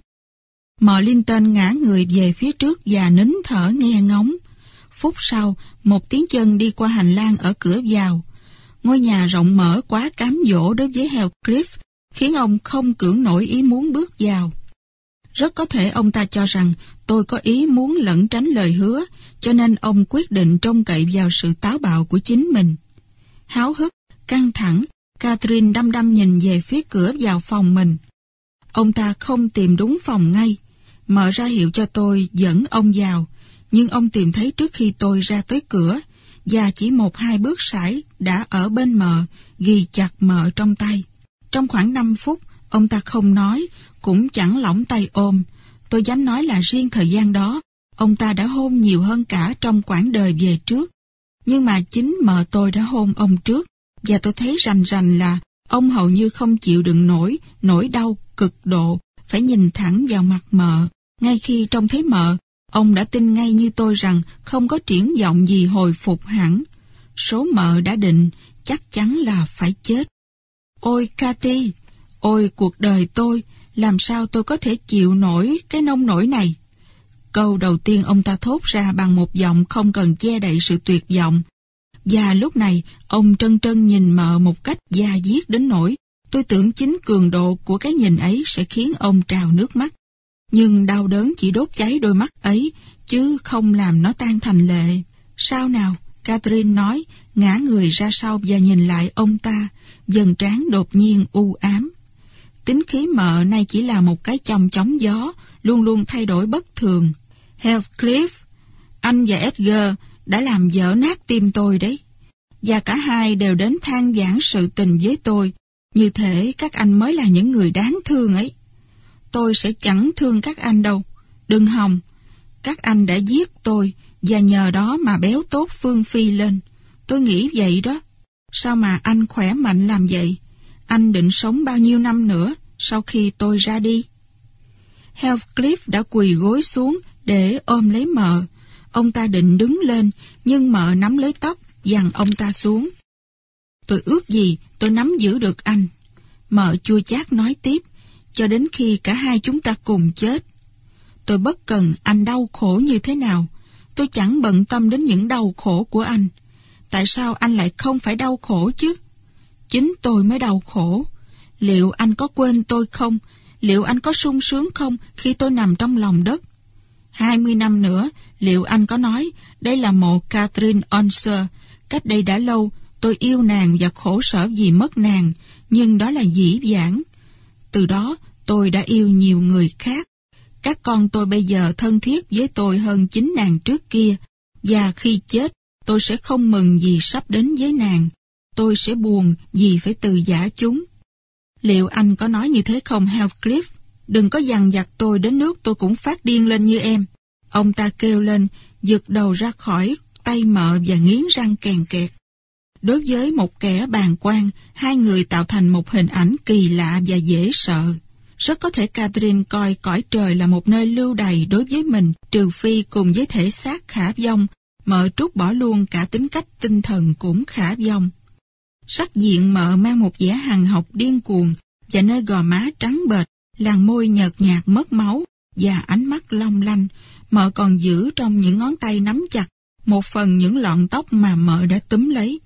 S1: Mợ Linton ngã người về phía trước và nín thở nghe ngóng. Phút sau, một tiếng chân đi qua hành lang ở cửa vào. Ngôi nhà rộng mở quá cám dỗ đối với Heathcliff, khiến ông không cưỡng nổi ý muốn bước vào. Rất có thể ông ta cho rằng tôi có ý muốn lẩn tránh lời hứa, cho nên ông quyết định trông cậy vào sự táo bạo của chính mình. Háo hức, căng thẳng, Catherine đăm đăm nhìn về phía cửa vào phòng mình. Ông ta không tìm đúng phòng ngay, mở ra hiệu cho tôi dẫn ông vào, nhưng ông tìm thấy trước khi tôi ra tới cửa, và chỉ một hai bước sải đã ở bên mợ, ghi chặt mợ trong tay. Trong khoảng năm phút, ông ta không nói, cũng chẳng lỏng tay ôm. Tôi dám nói là riêng thời gian đó, ông ta đã hôn nhiều hơn cả trong quãng đời về trước. Nhưng mà chính mợ tôi đã hôn ông trước, và tôi thấy rành rành là ông hầu như không chịu đựng nổi nỗi đau cực độ, phải nhìn thẳng vào mặt mợ. Ngay khi trông thấy mợ, ông đã tin ngay như tôi rằng không có triển vọng gì hồi phục hẳn. Số mợ đã định, chắc chắn là phải chết. Ôi Cathy, ôi cuộc đời tôi, làm sao tôi có thể chịu nổi cái nông nổi này? Câu đầu tiên ông ta thốt ra bằng một giọng không cần che đậy sự tuyệt vọng. Và lúc này, ông trân trân nhìn mợ một cách da diết đến nỗi tôi tưởng chính cường độ của cái nhìn ấy sẽ khiến ông trào nước mắt. Nhưng đau đớn chỉ đốt cháy đôi mắt ấy, chứ không làm nó tan thành lệ. Sao nào? Catherine nói, ngã người ra sau và nhìn lại ông ta, dần trán đột nhiên u ám. Tính khí mợ nay chỉ là một cái chong chóng gió, luôn luôn thay đổi bất thường. Heathcliff, anh và Edgar đã làm vỡ nát tim tôi đấy. Và cả hai đều đến than vãn sự tình với tôi, như thể các anh mới là những người đáng thương ấy. Tôi sẽ chẳng thương các anh đâu, đừng hòng. Các anh đã giết tôi, và nhờ đó mà béo tốt Phương Phi lên. Tôi nghĩ vậy đó. Sao mà anh khỏe mạnh làm vậy? Anh định sống bao nhiêu năm nữa sau khi tôi ra đi? Heathcliff đã quỳ gối xuống để ôm lấy mợ. Ông ta định đứng lên, nhưng mợ nắm lấy tóc, giằng ông ta xuống. Tôi ước gì tôi nắm giữ được anh. Mợ chua chát nói tiếp, cho đến khi cả hai chúng ta cùng chết. Tôi bất cần anh đau khổ như thế nào. Tôi chẳng bận tâm đến những đau khổ của anh. Tại sao anh lại không phải đau khổ chứ? Chính tôi mới đau khổ. Liệu anh có quên tôi không? Liệu anh có sung sướng không khi tôi nằm trong lòng đất? Hai mươi năm nữa, liệu anh có nói, đây là mộ Catherine Onsor, cách đây đã lâu, tôi yêu nàng và khổ sở vì mất nàng, nhưng đó là dĩ vãng. Từ đó, tôi đã yêu nhiều người khác. Các con tôi bây giờ thân thiết với tôi hơn chính nàng trước kia, và khi chết, tôi sẽ không mừng vì sắp đến với nàng. Tôi sẽ buồn vì phải từ giã chúng. Liệu anh có nói như thế không, Heathcliff? Đừng có dằn vặt tôi đến nước tôi cũng phát điên lên như em. Ông ta kêu lên, giật đầu ra khỏi tay mợ và nghiến răng kèn kẹt. Đối với một kẻ bàng quan, hai người tạo thành một hình ảnh kỳ lạ và dễ sợ. Rất có thể Catherine coi cõi trời là một nơi lưu đày đối với mình, trừ phi cùng với thể xác khả vong, mợ trút bỏ luôn cả tính cách tinh thần cũng khả vong. Sắc diện mợ mang một vẻ hằn học điên cuồng, và nơi gò má trắng bệch, làn môi nhợt nhạt mất máu, và ánh mắt long lanh, mợ còn giữ trong những ngón tay nắm chặt một phần những lọn tóc mà mợ đã túm lấy.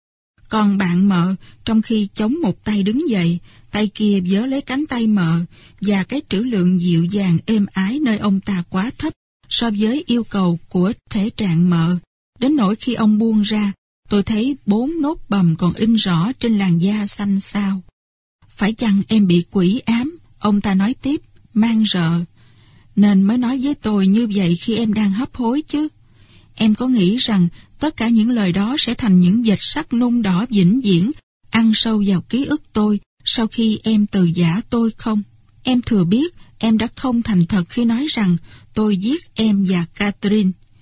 S1: Còn bạn mợ, trong khi chống một tay đứng dậy, tay kia vớ lấy cánh tay mợ, và cái trữ lượng dịu dàng êm ái nơi ông ta quá thấp so với yêu cầu của thể trạng mợ. Đến nỗi khi ông buông ra, tôi thấy bốn nốt bầm còn in rõ trên làn da xanh xao. Phải chăng em bị quỷ ám? Ông ta nói tiếp, mang rợ. Nên mới nói với tôi như vậy khi em đang hấp hối chứ. Em có nghĩ rằng tất cả những lời đó sẽ thành những vệt sắt nung đỏ vĩnh viễn, ăn sâu vào ký ức tôi sau khi em từ giã tôi không? Em thừa biết em đã không thành thật khi nói rằng tôi giết em và Catherine.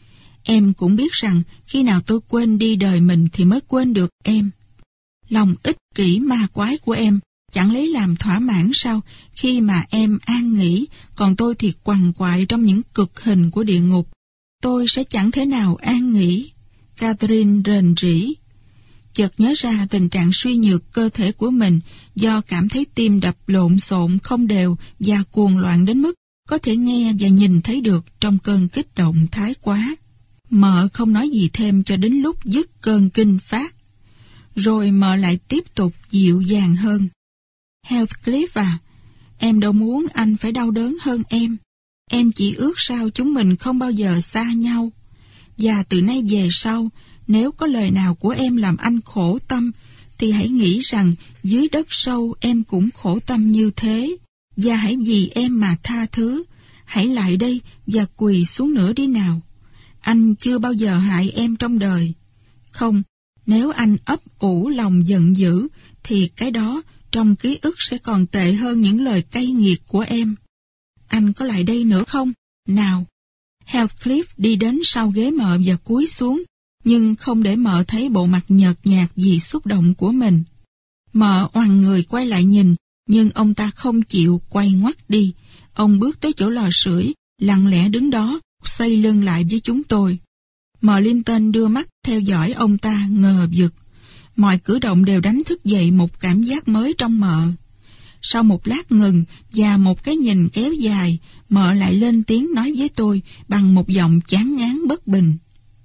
S1: Em cũng biết rằng khi nào tôi quên đi đời mình thì mới quên được em. Lòng ích kỷ ma quái của em chẳng lấy làm thỏa mãn sao khi mà em an nghỉ, còn tôi thì quằn quại trong những cực hình của địa ngục. Tôi sẽ chẳng thể nào an nghỉ. Catherine rền rĩ. Chợt nhớ ra tình trạng suy nhược cơ thể của mình do cảm thấy tim đập lộn xộn không đều và cuồng loạn đến mức có thể nghe và nhìn thấy được trong cơn kích động thái quá. Mợ không nói gì thêm cho đến lúc dứt cơn kinh phát. Rồi mợ lại tiếp tục dịu dàng hơn. Heathcliff à, em đâu muốn anh phải đau đớn hơn em. Em chỉ ước sao chúng mình không bao giờ xa nhau. Và từ nay về sau, nếu có lời nào của em làm anh khổ tâm, thì hãy nghĩ rằng dưới đất sâu em cũng khổ tâm như thế. Và hãy vì em mà tha thứ. Hãy lại đây và quỳ xuống nữa đi nào. Anh chưa bao giờ hại em trong đời. Không, nếu anh ấp ủ lòng giận dữ, thì cái đó trong ký ức sẽ còn tệ hơn những lời cay nghiệt của em. Anh có lại đây nữa không? Nào. Heathcliff đi đến sau ghế mợ và cúi xuống, nhưng không để mợ thấy bộ mặt nhợt nhạt vì xúc động của mình. Mợ oằn người quay lại nhìn, nhưng ông ta không chịu quay ngoắt đi. Ông bước tới chỗ lò sưởi, lặng lẽ đứng đó, xoay lưng lại với chúng tôi. Mợ Linton đưa mắt theo dõi ông ta ngờ vực. Mọi cử động đều đánh thức dậy một cảm giác mới trong mợ. Sau một lát ngừng và một cái nhìn kéo dài, mợ lại lên tiếng nói với tôi bằng một giọng chán ngán bất bình.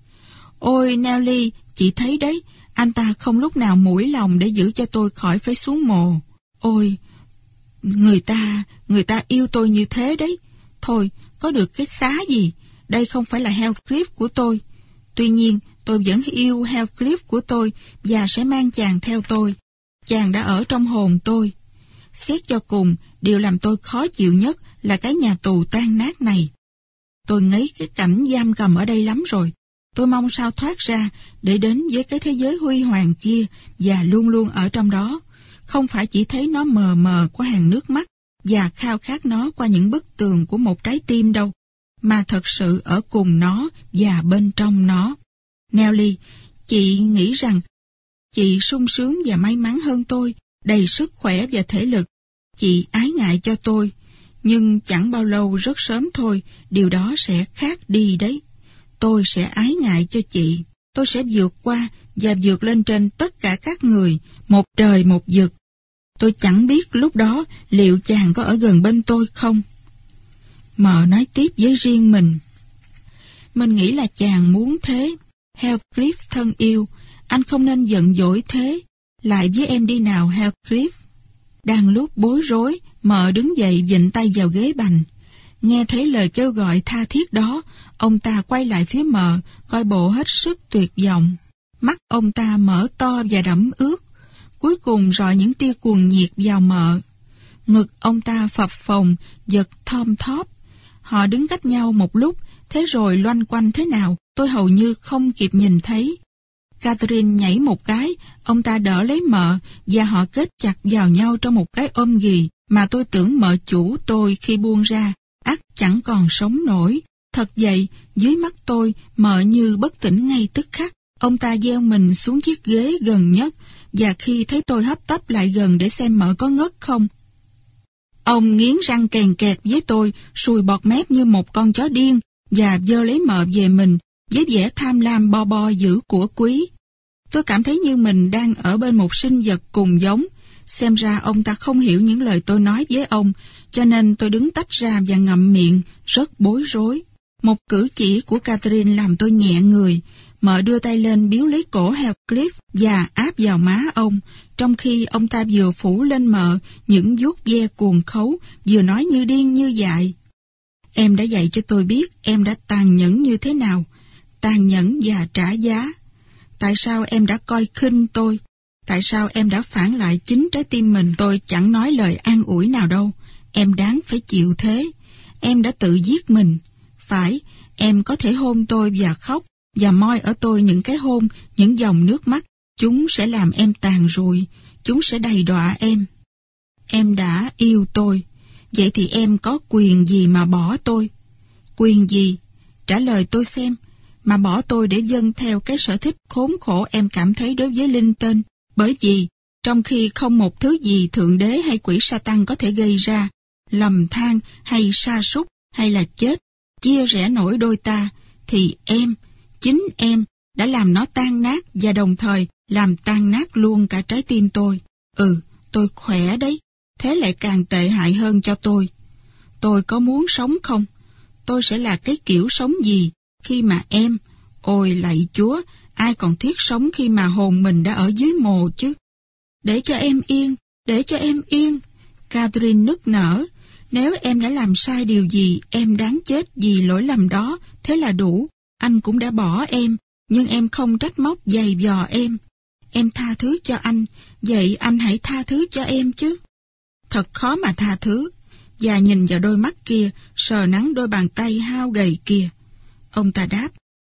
S1: Ôi Nelly, chị thấy đấy, anh ta không lúc nào mũi lòng để giữ cho tôi khỏi phải xuống mồ. Ôi, người ta, người ta yêu tôi như thế đấy. Thôi, có được cái xá gì, đây không phải là Heathcliff của tôi. Tuy nhiên, tôi vẫn yêu Heathcliff của tôi và sẽ mang chàng theo tôi. Chàng đã ở trong hồn tôi. Xét cho cùng, điều làm tôi khó chịu nhất là cái nhà tù tan nát này. Tôi ngấy cái cảnh giam cầm ở đây lắm rồi. Tôi mong sao thoát ra để đến với cái thế giới huy hoàng kia và luôn luôn ở trong đó. Không phải chỉ thấy nó mờ mờ qua hàng nước mắt và khao khát nó qua những bức tường của một trái tim đâu, mà thật sự ở cùng nó và bên trong nó. Nelly, chị nghĩ rằng chị sung sướng và may mắn hơn tôi, đầy sức khỏe và thể lực. Chị ái ngại cho tôi, nhưng chẳng bao lâu rất sớm thôi, điều đó sẽ khác đi đấy. Tôi sẽ ái ngại cho chị. Tôi sẽ vượt qua và vượt lên trên tất cả các người, một trời một vực. Tôi chẳng biết lúc đó liệu chàng có ở gần bên tôi không. Mợ nói tiếp với riêng mình. Mình nghĩ là chàng muốn thế. Heathcliff thân yêu, anh không nên giận dỗi thế. Lại với em đi nào Heathcliff. Đang lúc bối rối, mợ đứng dậy vịn tay vào ghế bành. Nghe thấy lời kêu gọi tha thiết đó, ông ta quay lại phía mợ, coi bộ hết sức tuyệt vọng. Mắt ông ta mở to và đẫm ướt, cuối cùng rọi những tia cuồng nhiệt vào mợ. Ngực ông ta phập phồng, giật thom thóp. Họ đứng cách nhau một lúc, thế rồi loanh quanh thế nào, tôi hầu như không kịp nhìn thấy. Catherine nhảy một cái, ông ta đỡ lấy mợ, và họ kết chặt vào nhau trong một cái ôm ghì mà tôi tưởng mợ chủ tôi khi buông ra, ắt chẳng còn sống nổi. Thật vậy, dưới mắt tôi, mợ như bất tỉnh ngay tức khắc. Ông ta gieo mình xuống chiếc ghế gần nhất, và khi thấy tôi hấp tấp lại gần để xem mợ có ngất không, ông nghiến răng kèn kẹt với tôi, sùi bọt mép như một con chó điên, và giơ lấy mợ về mình, với vẻ tham lam bo bo giữ của quý. Tôi cảm thấy như mình đang ở bên một sinh vật cùng giống. Xem ra ông ta không hiểu những lời tôi nói với ông, cho nên tôi đứng tách ra và ngậm miệng, rất bối rối. Một cử chỉ của Catherine làm tôi nhẹ người. Mợ đưa tay lên biếu lấy cổ Heathcliff và áp vào má ông, trong khi ông ta vừa phủ lên mợ những vuốt ve cuồng khấu, vừa nói như điên như dại. Em đã dạy cho tôi biết em đã tàn nhẫn như thế nào, tàn nhẫn và trả giá. Tại sao em đã coi khinh tôi? Tại sao em đã phản lại chính trái tim mình? Tôi chẳng nói lời an ủi nào đâu. Em đáng phải chịu thế. Em đã tự giết mình. Phải, em có thể hôn tôi và khóc, và moi ở tôi những cái hôn, những dòng nước mắt. Chúng sẽ làm em tàn rụi. Chúng sẽ đầy đọa em. Em đã yêu tôi. Vậy thì em có quyền gì mà bỏ tôi? Quyền gì? Trả lời tôi xem. mà bỏ tôi để dâng theo cái sở thích khốn khổ em cảm thấy đối với Linton. Bởi vì, trong khi không một thứ gì Thượng Đế hay quỷ Sa-tăng có thể gây ra, lầm than hay sa sút hay là chết, chia rẽ nổi đôi ta, thì em, chính em, đã làm nó tan nát và đồng thời làm tan nát luôn cả trái tim tôi. Ừ, tôi khỏe đấy, thế lại càng tệ hại hơn cho tôi. Tôi có muốn sống không? Tôi sẽ là cái kiểu sống gì khi mà em... Ôi lạy Chúa, ai còn thiết sống khi mà hồn mình đã ở dưới mồ chứ? Để cho em yên, để cho em yên. Catherine nức nở. Nếu em đã làm sai điều gì, em đáng chết vì lỗi lầm đó, thế là đủ. Anh cũng đã bỏ em, nhưng em không trách móc giày vò em. Em tha thứ cho anh, vậy anh hãy tha thứ cho em chứ. Thật khó mà tha thứ. Và nhìn vào đôi mắt kia, sờ nắng đôi bàn tay hao gầy kia. Ông ta đáp,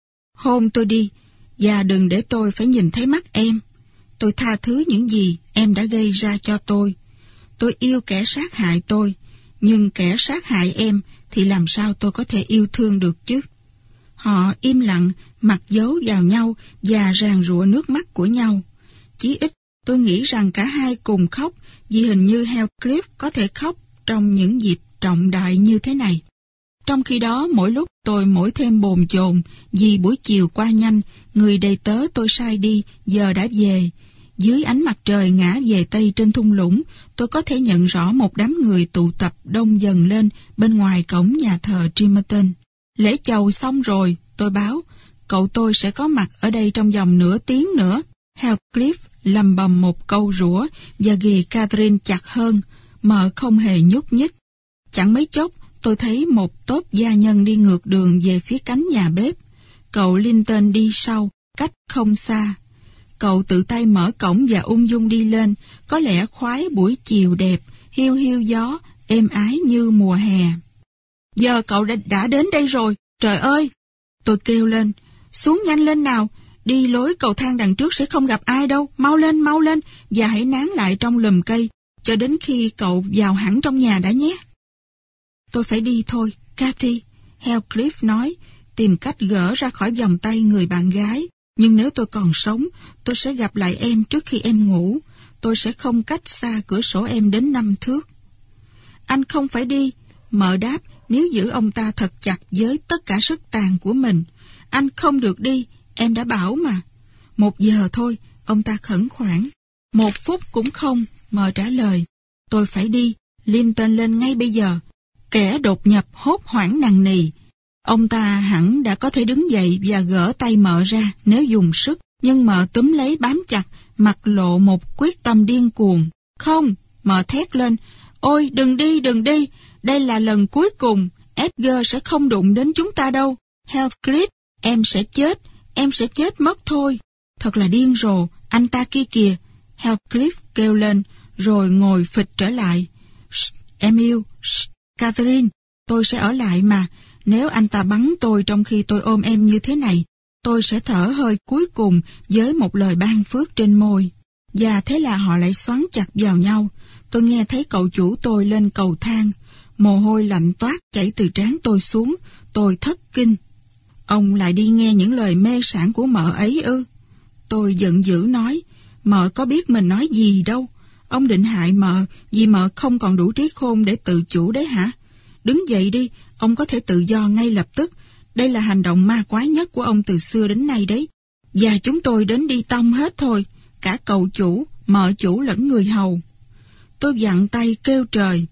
S1: hôn tôi đi, và đừng để tôi phải nhìn thấy mắt em. Tôi tha thứ những gì em đã gây ra cho tôi. Tôi yêu kẻ sát hại tôi, nhưng kẻ sát hại em thì làm sao tôi có thể yêu thương được chứ? Họ im lặng, mặt giấu vào nhau và ràn rụa nước mắt của nhau. Chí ít, tôi nghĩ rằng cả hai cùng khóc, vì hình như Heathcliff có thể khóc trong những dịp trọng đại như thế này. Trong khi đó, mỗi lúc tôi mỗi thêm bồn chồn, vì buổi chiều qua nhanh, người đầy tớ tôi sai đi, giờ đã về. Dưới ánh mặt trời ngã về tây trên thung lũng, tôi có thể nhận rõ một đám người tụ tập đông dần lên bên ngoài cổng nhà thờ Trimerton. Lễ chầu xong rồi, tôi báo, cậu tôi sẽ có mặt ở đây trong vòng nửa tiếng nữa. Heathcliff lầm bầm một câu rủa và ghì Catherine chặt hơn, mợ không hề nhúc nhích. Chẳng mấy chốc, tôi thấy một tốp gia nhân đi ngược đường về phía cánh nhà bếp. Cậu Linton đi sau, cách không xa. Cậu tự tay mở cổng và ung dung đi lên, có lẽ khoái buổi chiều đẹp, hiu hiu gió, êm ái như mùa hè. Giờ cậu đã, đã đến đây rồi, trời ơi! Tôi kêu lên, xuống nhanh lên nào, đi lối cầu thang đằng trước sẽ không gặp ai đâu, mau lên, mau lên, và hãy nán lại trong lùm cây, cho đến khi cậu vào hẳn trong nhà đã nhé. Tôi phải đi thôi, Cathy, Heathcliff nói, tìm cách gỡ ra khỏi vòng tay người bạn gái. Nhưng nếu tôi còn sống, tôi sẽ gặp lại em trước khi em ngủ. Tôi sẽ không cách xa cửa sổ em đến năm thước. Anh không phải đi, mợ đáp, nếu giữ ông ta thật chặt với tất cả sức tàn của mình. Anh không được đi, em đã bảo mà. Một giờ thôi, ông ta khẩn khoản. Một phút cũng không, mợ trả lời. Tôi phải đi, Linton lên ngay bây giờ. Kẻ đột nhập hốt hoảng nằng nì. Ông ta hẳn đã có thể đứng dậy và gỡ tay mợ ra nếu dùng sức, nhưng mợ túm lấy bám chặt, mặt lộ một quyết tâm điên cuồng. Không, mợ thét lên, ôi đừng đi, đừng đi, đây là lần cuối cùng, Edgar sẽ không đụng đến chúng ta đâu. Heathcliff, em sẽ chết, em sẽ chết mất thôi. Thật là điên rồ, anh ta kia kìa. Heathcliff kêu lên, rồi ngồi phịch trở lại. Shh, em yêu, shh, Catherine, tôi sẽ ở lại mà. Nếu anh ta bắn tôi trong khi tôi ôm em như thế này, tôi sẽ thở hơi cuối cùng với một lời ban phước trên môi. Và thế là họ lại xoắn chặt vào nhau. Tôi nghe thấy cậu chủ tôi lên cầu thang. Mồ hôi lạnh toát chảy từ trán tôi xuống. Tôi thất kinh. Ông lại đi nghe những lời mê sảng của mợ ấy ư? Tôi giận dữ nói, mợ có biết mình nói gì đâu. Ông định hại mợ vì mợ không còn đủ trí khôn để tự chủ đấy hả? Đứng dậy đi, ông có thể tự do ngay lập tức. Đây là hành động ma quái nhất của ông từ xưa đến nay đấy. Và chúng tôi đến đi tông hết thôi, cả cậu chủ, mợ chủ lẫn người hầu. Tôi vặn tay kêu trời.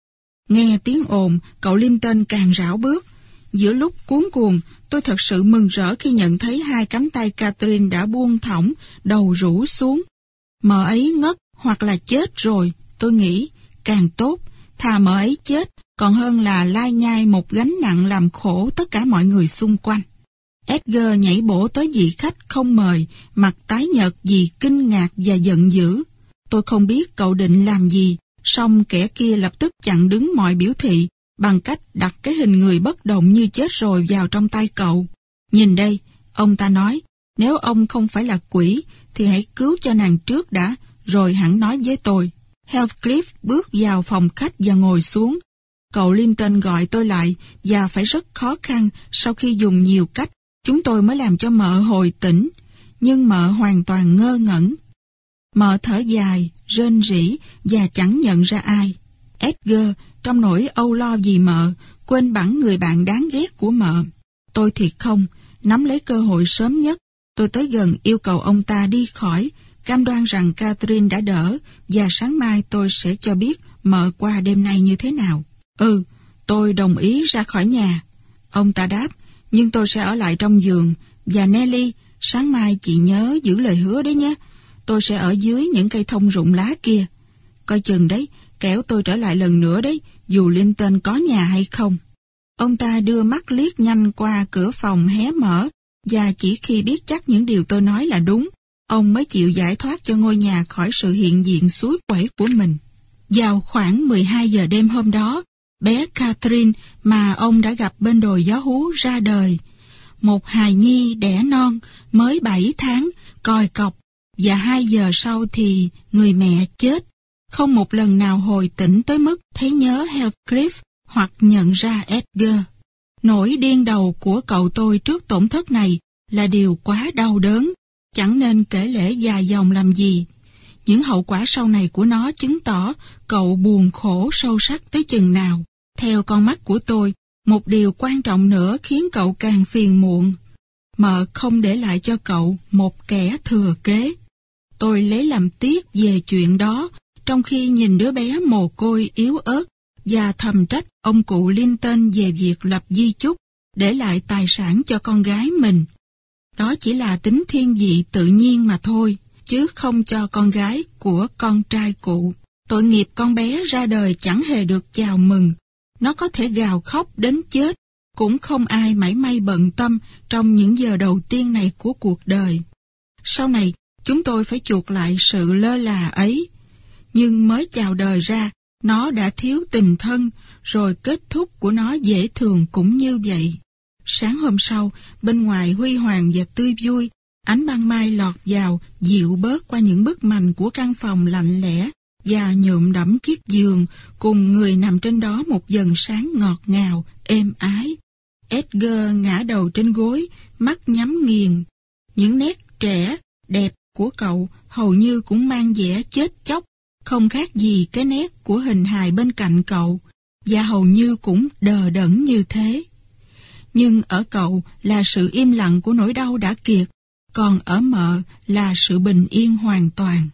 S1: Nghe tiếng ồn, cậu Linton càng rảo bước. Giữa lúc cuống cuồng, tôi thật sự mừng rỡ khi nhận thấy hai cánh tay Catherine đã buông thõng, đầu rũ xuống. Mợ ấy ngất hoặc là chết rồi, tôi nghĩ, càng tốt, thà mợ ấy chết, còn hơn là lai nhai một gánh nặng làm khổ tất cả mọi người xung quanh. Edgar nhảy bổ tới vị khách không mời, mặt tái nhợt vì kinh ngạc và giận dữ. Tôi không biết cậu định làm gì, song kẻ kia lập tức chặn đứng mọi biểu thị, bằng cách đặt cái hình người bất động như chết rồi vào trong tay cậu. Nhìn đây, ông ta nói, nếu ông không phải là quỷ, thì hãy cứu cho nàng trước đã, rồi hẳn nói với tôi. Heathcliff bước vào phòng khách và ngồi xuống. Cậu Linton gọi tôi lại, và phải rất khó khăn sau khi dùng nhiều cách, Chúng tôi mới làm cho mợ hồi tỉnh, nhưng mợ hoàn toàn ngơ ngẩn. Mợ thở dài, rên rỉ và chẳng nhận ra ai. Edgar, trong nỗi âu lo vì mợ, quên bẵng người bạn đáng ghét của mợ. Tôi thì không, nắm lấy cơ hội sớm nhất, tôi tới gần yêu cầu ông ta đi khỏi, cam đoan rằng Catherine đã đỡ, và sáng mai tôi sẽ cho biết mợ qua đêm nay như thế nào. Ừ, tôi đồng ý ra khỏi nhà. Ông ta đáp, nhưng tôi sẽ ở lại trong giường, và Nelly, sáng mai chị nhớ giữ lời hứa đấy nhé. Tôi sẽ ở dưới những cây thông rụng lá kia. Coi chừng đấy, kẻo tôi trở lại lần nữa đấy, dù Linton có nhà hay không. Ông ta đưa mắt liếc nhanh qua cửa phòng hé mở, và chỉ khi biết chắc những điều tôi nói là đúng, ông mới chịu giải thoát cho ngôi nhà khỏi sự hiện diện suối quẩy của mình. Vào khoảng mười hai giờ đêm hôm đó, bé Catherine mà ông đã gặp bên đồi gió hú ra đời. Một hài nhi đẻ non, mới bảy tháng, còi cọc, và hai giờ sau thì người mẹ chết. Không một lần nào hồi tỉnh tới mức thấy nhớ Heathcliff hoặc nhận ra Edgar. Nỗi điên đầu của cậu tôi trước tổn thất này là điều quá đau đớn, chẳng nên kể lể dài dòng làm gì. Những hậu quả sau này của nó chứng tỏ cậu buồn khổ sâu sắc tới chừng nào. Theo con mắt của tôi, một điều quan trọng nữa khiến cậu càng phiền muộn. Mợ không để lại cho cậu một kẻ thừa kế. Tôi lấy làm tiếc về chuyện đó, trong khi nhìn đứa bé mồ côi yếu ớt, và thầm trách ông cụ Linton về việc lập di chúc, để lại tài sản cho con gái mình. Đó chỉ là tính thiên vị tự nhiên mà thôi, chứ không cho con gái của con trai cụ. Tội nghiệp con bé ra đời chẳng hề được chào mừng. Nó có thể gào khóc đến chết, cũng không ai mảy may bận tâm trong những giờ đầu tiên này của cuộc đời. Sau này, chúng tôi phải chuộc lại sự lơ là ấy. Nhưng mới chào đời ra, nó đã thiếu tình thân, rồi kết thúc của nó dễ thường cũng như vậy. Sáng hôm sau, bên ngoài huy hoàng và tươi vui, ánh ban mai lọt vào, dịu bớt qua những bức mành của căn phòng lạnh lẽ, và nhuộm đẫm chiếc giường, cùng người nằm trên đó một dần sáng ngọt ngào, êm ái. Edgar ngã đầu trên gối, mắt nhắm nghiền. Những nét trẻ, đẹp của cậu hầu như cũng mang vẻ chết chóc, không khác gì cái nét của hình hài bên cạnh cậu, và hầu như cũng đờ đẫn như thế. Nhưng ở cậu là sự im lặng của nỗi đau đã kiệt, còn ở mợ là sự bình yên hoàn toàn.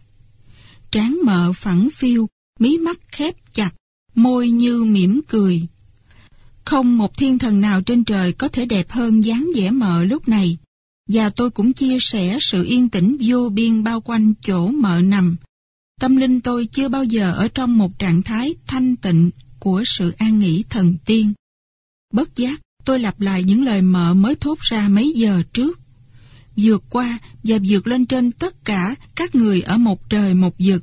S1: Trán mợ phẳng phiu, mí mắt khép chặt, môi như mỉm cười. Không một thiên thần nào trên trời có thể đẹp hơn dáng vẻ mợ lúc này, và tôi cũng chia sẻ sự yên tĩnh vô biên bao quanh chỗ mợ nằm. Tâm linh tôi chưa bao giờ ở trong một trạng thái thanh tịnh của sự an nghỉ thần tiên. Bất giác, tôi lặp lại những lời mợ mới thốt ra mấy giờ trước. Vượt qua và vượt lên trên tất cả các người ở một trời một vực.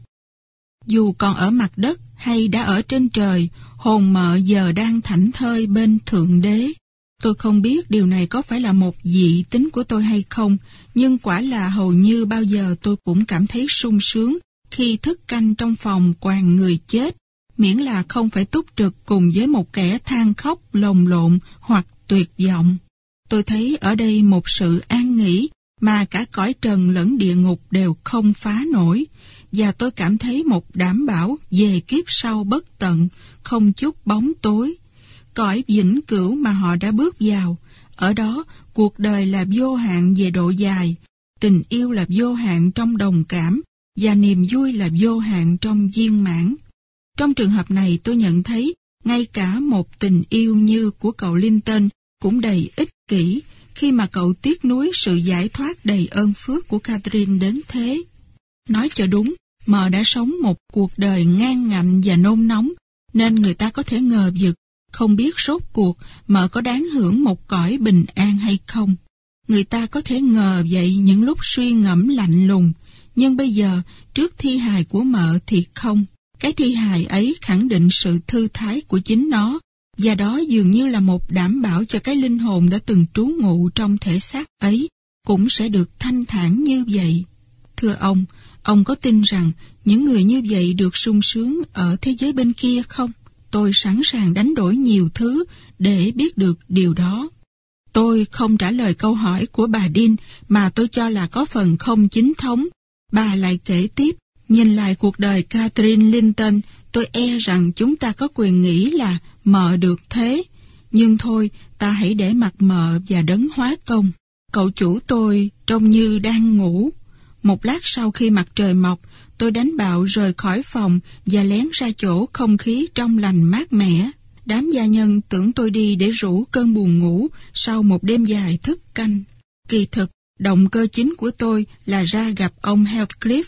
S1: Dù còn ở mặt đất hay đã ở trên trời, hồn mợ giờ đang thảnh thơi bên Thượng Đế. Tôi không biết điều này có phải là một dị tính của tôi hay không, nhưng quả là hầu như bao giờ tôi cũng cảm thấy sung sướng khi thức canh trong phòng quàng người chết, miễn là không phải túc trực cùng với một kẻ than khóc lồng lộn hoặc tuyệt vọng. Tôi thấy ở đây một sự an nghỉ mà cả cõi trần lẫn địa ngục đều không phá nổi, và tôi cảm thấy một đảm bảo về kiếp sau bất tận, không chút bóng tối. Cõi vĩnh cửu mà họ đã bước vào, ở đó cuộc đời là vô hạn về độ dài, tình yêu là vô hạn trong đồng cảm, và niềm vui là vô hạn trong viên mãn. Trong trường hợp này tôi nhận thấy, ngay cả một tình yêu như của cậu Linton cũng đầy ích kỷ, khi mà cậu tiếc nuối sự giải thoát đầy ơn phước của Catherine đến thế. Nói cho đúng, mợ đã sống một cuộc đời ngang ngạnh và nôn nóng, nên người ta có thể ngờ vực, không biết rốt cuộc mợ có đáng hưởng một cõi bình an hay không. Người ta có thể ngờ vậy những lúc suy ngẫm lạnh lùng, nhưng bây giờ, trước thi hài của mợ thì không. Cái thi hài ấy khẳng định sự thư thái của chính nó, và đó dường như là một đảm bảo cho cái linh hồn đã từng trú ngụ trong thể xác ấy, cũng sẽ được thanh thản như vậy. Thưa ông, ông có tin rằng những người như vậy được sung sướng ở thế giới bên kia không? Tôi sẵn sàng đánh đổi nhiều thứ để biết được điều đó. Tôi không trả lời câu hỏi của bà Dean mà tôi cho là có phần không chính thống. Bà lại kể tiếp, nhìn lại cuộc đời Catherine Linton, tôi e rằng chúng ta có quyền nghĩ là mợ được thế. Nhưng thôi, ta hãy để mặc mợ và đấng hóa công. Cậu chủ tôi trông như đang ngủ. Một lát sau khi mặt trời mọc, tôi đánh bạo rời khỏi phòng và lén ra chỗ không khí trong lành mát mẻ. Đám gia nhân tưởng tôi đi để rủ cơn buồn ngủ sau một đêm dài thức canh. Kỳ thực, động cơ chính của tôi là ra gặp ông Heathcliff.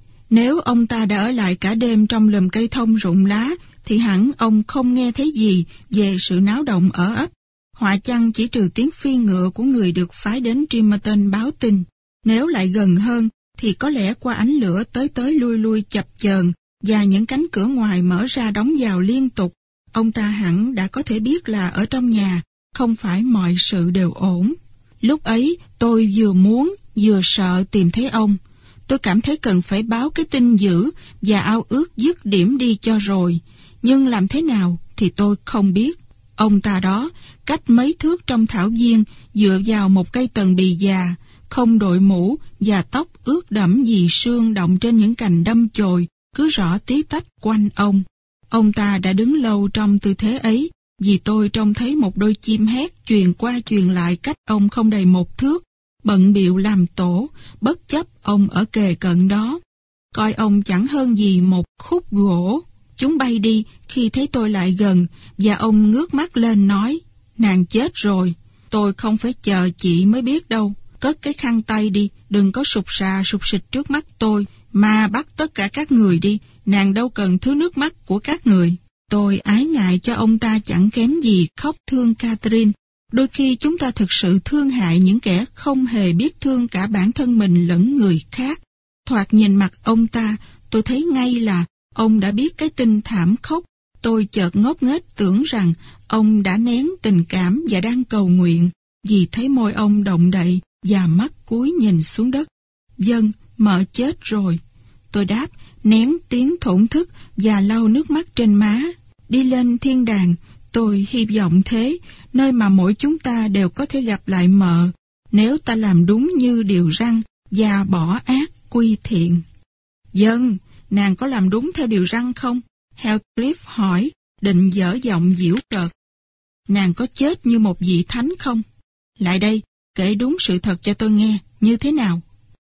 S1: Nếu ông ta đã ở lại cả đêm trong lùm cây thông rụng lá, thì hẳn ông không nghe thấy gì về sự náo động ở ấp. Họa chăng chỉ trừ tiếng phi ngựa của người được phái đến Trimerton báo tin. Nếu lại gần hơn, thì có lẽ qua ánh lửa tới tới lui lui chập chờn và những cánh cửa ngoài mở ra đóng vào liên tục, ông ta hẳn đã có thể biết là ở trong nhà không phải mọi sự đều ổn. Lúc ấy tôi vừa muốn vừa sợ tìm thấy ông. Tôi cảm thấy cần phải báo cái tin dữ và ao ước dứt điểm đi cho rồi. Nhưng làm thế nào thì tôi không biết. Ông ta đó, cách mấy thước trong thảo viên, dựa vào một cây tần bì già, không đội mũ và tóc ướt đẫm vì sương động trên những cành đâm chồi, cứ rõ tí tách quanh ông. Ông ta đã đứng lâu trong tư thế ấy, vì tôi trông thấy một đôi chim hét truyền qua truyền lại cách ông không đầy một thước, bận bịu làm tổ, bất chấp ông ở kề cận đó. Coi ông chẳng hơn gì một khúc gỗ. Chúng bay đi khi thấy tôi lại gần, và ông ngước mắt lên nói, nàng chết rồi, tôi không phải chờ chị mới biết đâu. Cất cái khăn tay đi, đừng có sụp sà sụp sịch trước mắt tôi, mà bắt tất cả các người đi, nàng đâu cần thứ nước mắt của các người. Tôi ái ngại cho ông ta chẳng kém gì khóc thương Catherine. Đôi khi chúng ta thực sự thương hại những kẻ không hề biết thương cả bản thân mình lẫn người khác. Thoạt nhìn mặt ông ta, tôi thấy ngay là ông đã biết cái tin thảm khốc. Tôi chợt ngốc nghếch tưởng rằng ông đã nén tình cảm và đang cầu nguyện, vì thấy môi ông động đậy và mắt cúi nhìn xuống đất. Vâng, mợ chết rồi. Tôi đáp, nén tiếng thổn thức và lau nước mắt trên má. Đi lên thiên đàng, tôi hy vọng thế, nơi mà mỗi chúng ta đều có thể gặp lại mợ, nếu ta làm đúng như điều răn và bỏ ác quy thiện. Vâng, nàng có làm đúng theo điều răn không? Heathcliff hỏi, định dở giọng giễu cợt. Nàng có chết như một vị thánh không? Lại đây, kể đúng sự thật cho tôi nghe, như thế nào?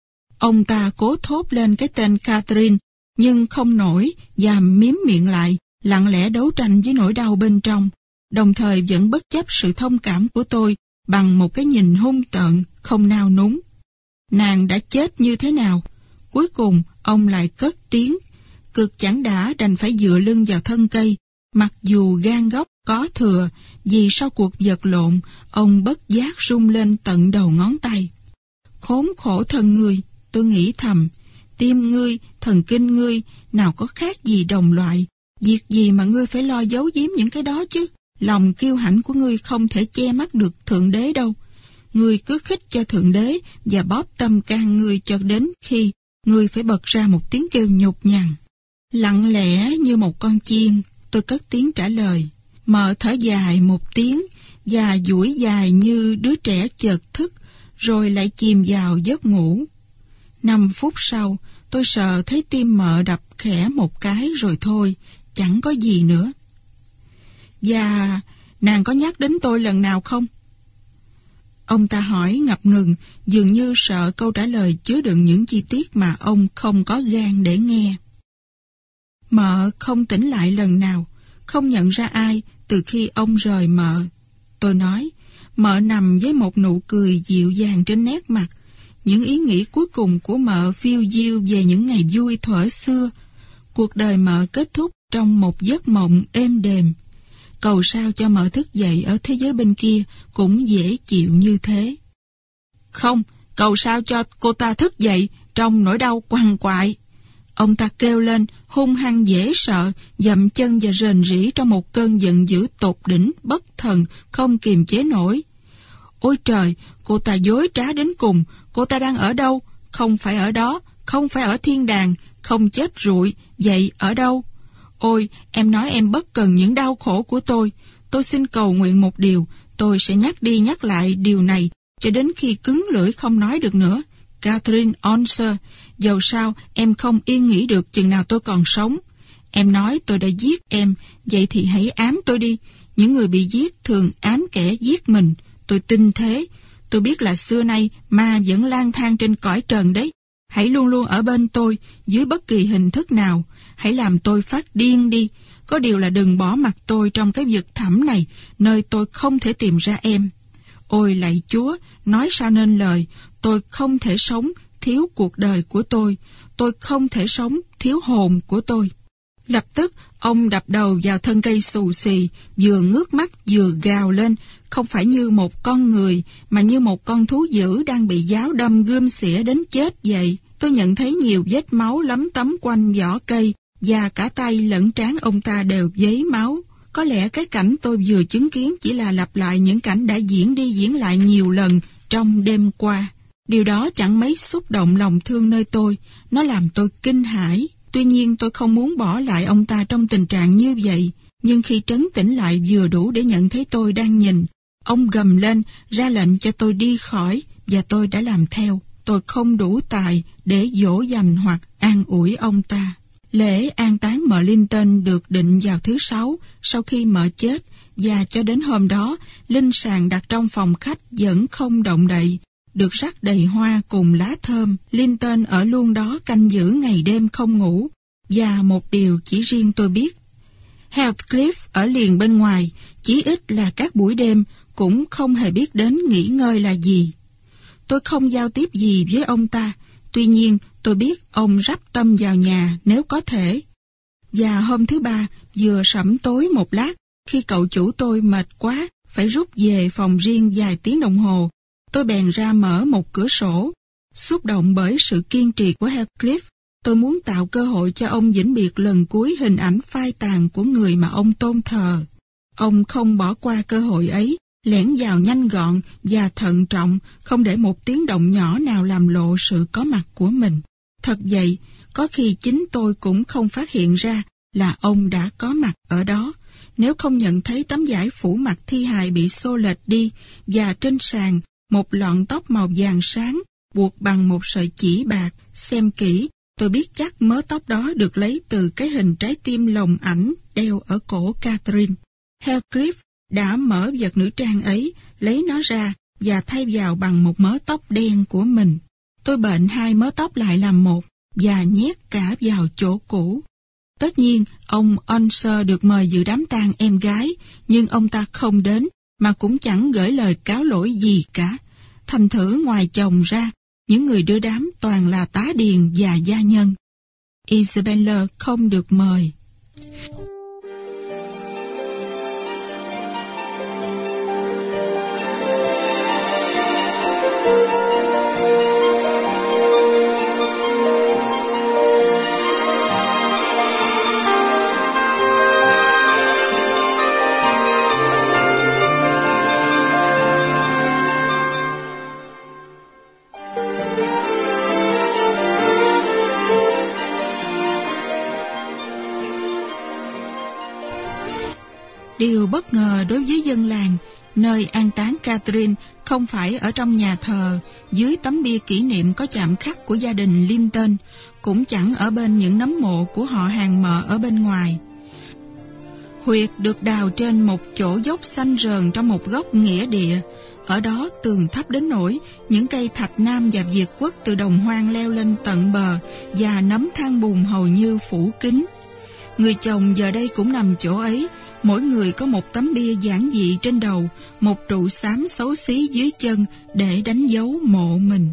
S1: Ông ta cố thốt lên cái tên Catherine, nhưng không nổi và miếm miệng lại, lặng lẽ đấu tranh với nỗi đau bên trong, đồng thời vẫn bất chấp sự thông cảm của tôi bằng một cái nhìn hung tợn, không nao núng. Nàng đã chết như thế nào? Cuối cùng, ông lại cất tiếng, cực chẳng đã đành phải dựa lưng vào thân cây, mặc dù gan góc có thừa, vì sau cuộc vật lộn, ông bất giác rung lên tận đầu ngón tay. Khốn khổ thân ngươi, tôi nghĩ thầm, tim ngươi, thần kinh ngươi, nào có khác gì đồng loại, việc gì mà ngươi phải lo giấu giếm những cái đó chứ, lòng kiêu hãnh của ngươi không thể che mắt được Thượng Đế đâu. Ngươi cứ khích cho Thượng Đế và bóp tâm can ngươi cho đến khi ngươi phải bật ra một tiếng kêu nhục nhằn. Lặng lẽ như một con chiên, tôi cất tiếng trả lời, mợ thở dài một tiếng và duỗi dài như đứa trẻ chợt thức, rồi lại chìm vào giấc ngủ. Năm phút sau, tôi sờ thấy tim mợ đập khẽ một cái rồi thôi, chẳng có gì nữa. Và nàng có nhắc đến tôi lần nào không? Ông ta hỏi ngập ngừng, dường như sợ câu trả lời chứa đựng những chi tiết mà ông không có gan để nghe. Mợ không tỉnh lại lần nào, không nhận ra ai từ khi ông rời mợ. Tôi nói, mợ nằm với một nụ cười dịu dàng trên nét mặt. Những ý nghĩ cuối cùng của mợ phiêu diêu về những ngày vui thuở xưa. Cuộc đời mợ kết thúc trong một giấc mộng êm đềm. Cầu sao cho mợ thức dậy ở thế giới bên kia cũng dễ chịu như thế. Không, cầu sao cho cô ta thức dậy trong nỗi đau quằn quại. Ông ta kêu lên, hung hăng dễ sợ, dậm chân và rền rĩ trong một cơn giận dữ tột đỉnh, bất thần, không kiềm chế nổi. Ôi trời, cô ta dối trá đến cùng, cô ta đang ở đâu? Không phải ở đó, không phải ở thiên đàng, không chết rụi, vậy ở đâu? Ôi, em nói em bất cần những đau khổ của tôi, Tôi xin cầu nguyện một điều, tôi sẽ nhắc đi nhắc lại điều này cho đến khi cứng lưỡi không nói được nữa. Catherine Onser, dầu sao em không yên nghỉ được chừng nào tôi còn sống. Em nói tôi đã giết em, vậy thì hãy ám tôi đi. Những người bị giết thường ám kẻ giết mình. Tôi tin thế. Tôi biết là xưa nay ma vẫn lang thang trên cõi trần đấy. Hãy luôn luôn ở bên tôi, dưới bất kỳ hình thức nào. Hãy làm tôi phát điên đi. Có điều là đừng bỏ mặc tôi trong cái vực thẳm này, nơi tôi không thể tìm ra em. Ôi lạy Chúa, nói sao nên lời, tôi không thể sống thiếu cuộc đời của tôi. Tôi không thể sống thiếu hồn của tôi. Lập tức, ông đập đầu vào thân cây xù xì, vừa ngước mắt vừa gào lên, không phải như một con người, mà như một con thú dữ đang bị giáo đâm gươm xỉa đến chết vậy. Tôi nhận thấy nhiều vết máu lấm tấm quanh vỏ cây, và cả tay lẫn trán ông ta đều vấy máu. Có lẽ cái cảnh tôi vừa chứng kiến chỉ là lặp lại những cảnh đã diễn đi diễn lại nhiều lần trong đêm qua. Điều đó chẳng mấy xúc động lòng thương nơi tôi, nó làm tôi kinh hãi. Tuy nhiên tôi không muốn bỏ lại ông ta trong tình trạng như vậy, nhưng khi trấn tĩnh lại vừa đủ để nhận thấy tôi đang nhìn, ông gầm lên, ra lệnh cho tôi đi khỏi, và tôi đã làm theo. Tôi không đủ tài để dỗ dành hoặc an ủi ông ta. Lễ an táng mợ Linton được định vào thứ Sáu sau khi mợ chết, và cho đến hôm đó, linh sàng đặt trong phòng khách vẫn không động đậy, được rắc đầy hoa cùng lá thơm. Linton ở luôn đó canh giữ ngày đêm không ngủ. Và một điều chỉ riêng tôi biết, Heathcliff ở liền bên ngoài, chí ít là các buổi đêm, cũng không hề biết đến nghỉ ngơi là gì. Tôi không giao tiếp gì với ông ta, tuy nhiên tôi biết ông rắp tâm vào nhà nếu có thể. Và hôm thứ Ba, vừa sẩm tối một lát, khi cậu chủ tôi mệt quá, phải rút về phòng riêng vài tiếng đồng hồ, tôi bèn ra mở một cửa sổ. Xúc động bởi sự kiên trì của Heathcliff, tôi muốn tạo cơ hội cho ông vĩnh biệt lần cuối hình ảnh phai tàn của người mà ông tôn thờ. Ông không bỏ qua cơ hội ấy, lẻn vào nhanh gọn và thận trọng, không để một tiếng động nhỏ nào làm lộ sự có mặt của mình. Thật vậy, có khi chính tôi cũng không phát hiện ra là ông đã có mặt ở đó, nếu không nhận thấy tấm vải phủ mặt thi hài bị xô lệch đi, và trên sàn một lọn tóc màu vàng sáng buộc bằng một sợi chỉ bạc. Xem kỹ, tôi biết chắc mớ tóc đó được lấy từ cái hình trái tim lồng ảnh đeo ở cổ Catherine. Heathcliff đã mở vật nữ trang ấy, lấy nó ra và thay vào bằng một mớ tóc đen của mình. Tôi bệnh hai mớ tóc lại làm một và nhét cả vào chỗ cũ. Tất nhiên, ông Onser được mời dự đám tang em gái, nhưng ông ta không đến, mà cũng chẳng gửi lời cáo lỗi gì cả. Thành thử ngoài chồng ra, những người đưa đám toàn là tá điền và gia nhân. Isabella không được mời. Điều bất ngờ đối với dân làng, nơi an táng Catherine không phải ở trong nhà thờ, dưới tấm bia kỷ niệm có chạm khắc của gia đình Linton, cũng chẳng ở bên những nấm mộ của họ hàng mợ ở bên ngoài. Huyệt được đào trên một chỗ dốc xanh rờn trong một góc nghĩa địa. Ở đó tường thấp đến nỗi những cây thạch nam và việt quất từ đồng hoang leo lên tận bờ, và nấm than bùn hầu như phủ kín. Người chồng giờ đây cũng nằm chỗ ấy, mỗi người có một tấm bia giản dị trên đầu, một trụ xám xấu xí dưới chân để đánh dấu mộ mình.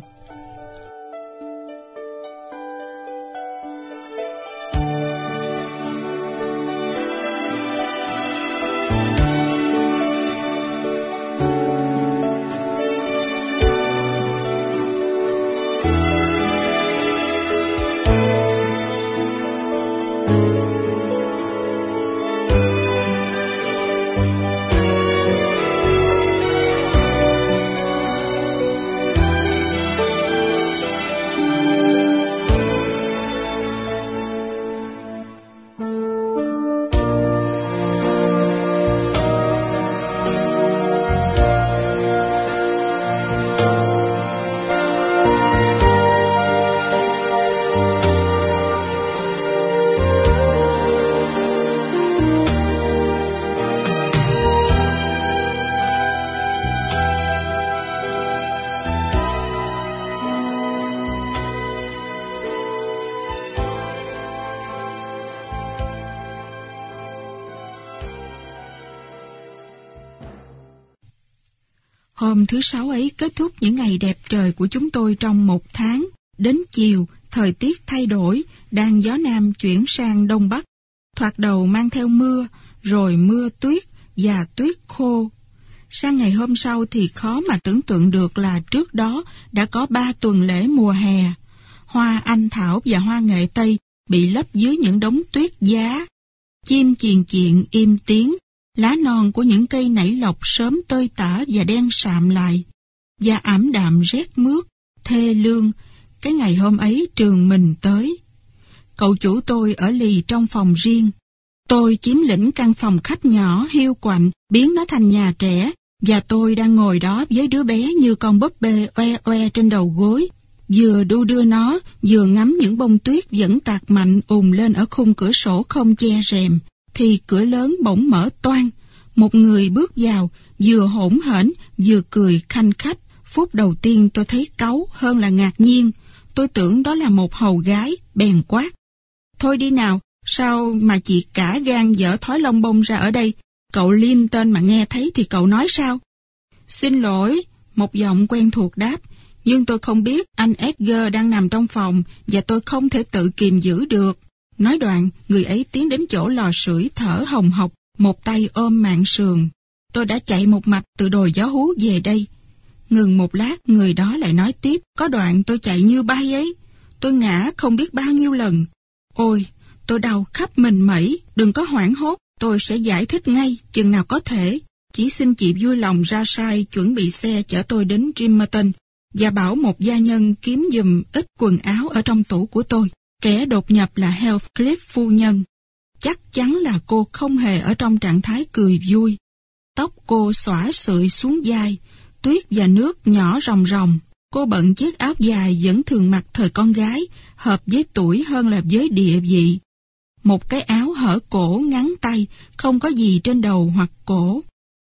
S1: Hôm thứ Sáu ấy kết thúc những ngày đẹp trời của chúng tôi trong một tháng. Đến chiều, thời tiết thay đổi, đang gió nam chuyển sang đông bắc. Thoạt đầu mang theo mưa, rồi mưa tuyết và tuyết khô. Sang ngày hôm sau thì khó mà tưởng tượng được là trước đó đã có ba tuần lễ mùa hè. Hoa anh thảo và hoa nghệ tây bị lấp dưới những đống tuyết giá. Chim chiền chiện im tiếng, lá non của những cây nảy lộc sớm tơi tả và đen sạm lại. Và ảm đạm rét mướt, thê lương, cái ngày hôm ấy trường mình tới. Cậu chủ tôi ở lì trong phòng riêng. Tôi chiếm lĩnh căn phòng khách nhỏ hiu quạnh, biến nó thành nhà trẻ, và tôi đang ngồi đó với đứa bé như con búp bê oe oe trên đầu gối, vừa đu đưa nó, vừa ngắm những bông tuyết vẫn tạt mạnh ùn lên ở khung cửa sổ không che rèm, thì cửa lớn bỗng mở toang. Một người bước vào, vừa hỗn hển, vừa cười khanh khách. Phút đầu tiên tôi thấy cáu hơn là ngạc nhiên. Tôi tưởng đó là một hầu gái, bèn quát: "Thôi đi nào, sao mà chị cả gan dở thói lông bông ra ở đây? Cậu Linton mà nghe thấy thì cậu nói sao?" "Xin lỗi," một giọng quen thuộc đáp, "nhưng tôi không biết anh Edgar đang nằm trong phòng và tôi không thể tự kìm giữ được." Nói đoạn, người ấy tiến đến chỗ lò sưởi thở hồng hộc, một tay ôm mạng sườn. Tôi đã chạy một mạch từ đồi gió hú về đây. Ngừng một lát, người đó lại nói tiếp: "Có đoạn tôi chạy như bay ấy. Tôi ngã không biết bao nhiêu lần. Ôi, tôi đau khắp mình mẩy, đừng có hoảng hốt, tôi sẽ giải thích ngay, chừng nào có thể. Chỉ xin chị vui lòng ra sai chuẩn bị xe chở tôi đến Trimerton, và bảo một gia nhân kiếm giùm ít quần áo ở trong tủ của tôi. Kẻ đột nhập là Heathcliff phu nhân. Chắc chắn là cô không hề ở trong trạng thái cười vui. Tóc cô xõa sượi xuống vai, tuyết và nước nhỏ ròng ròng. Cô bận chiếc áo dài vẫn thường mặc thời con gái, hợp với tuổi hơn là với địa vị. Một cái áo hở cổ ngắn tay, không có gì trên đầu hoặc cổ.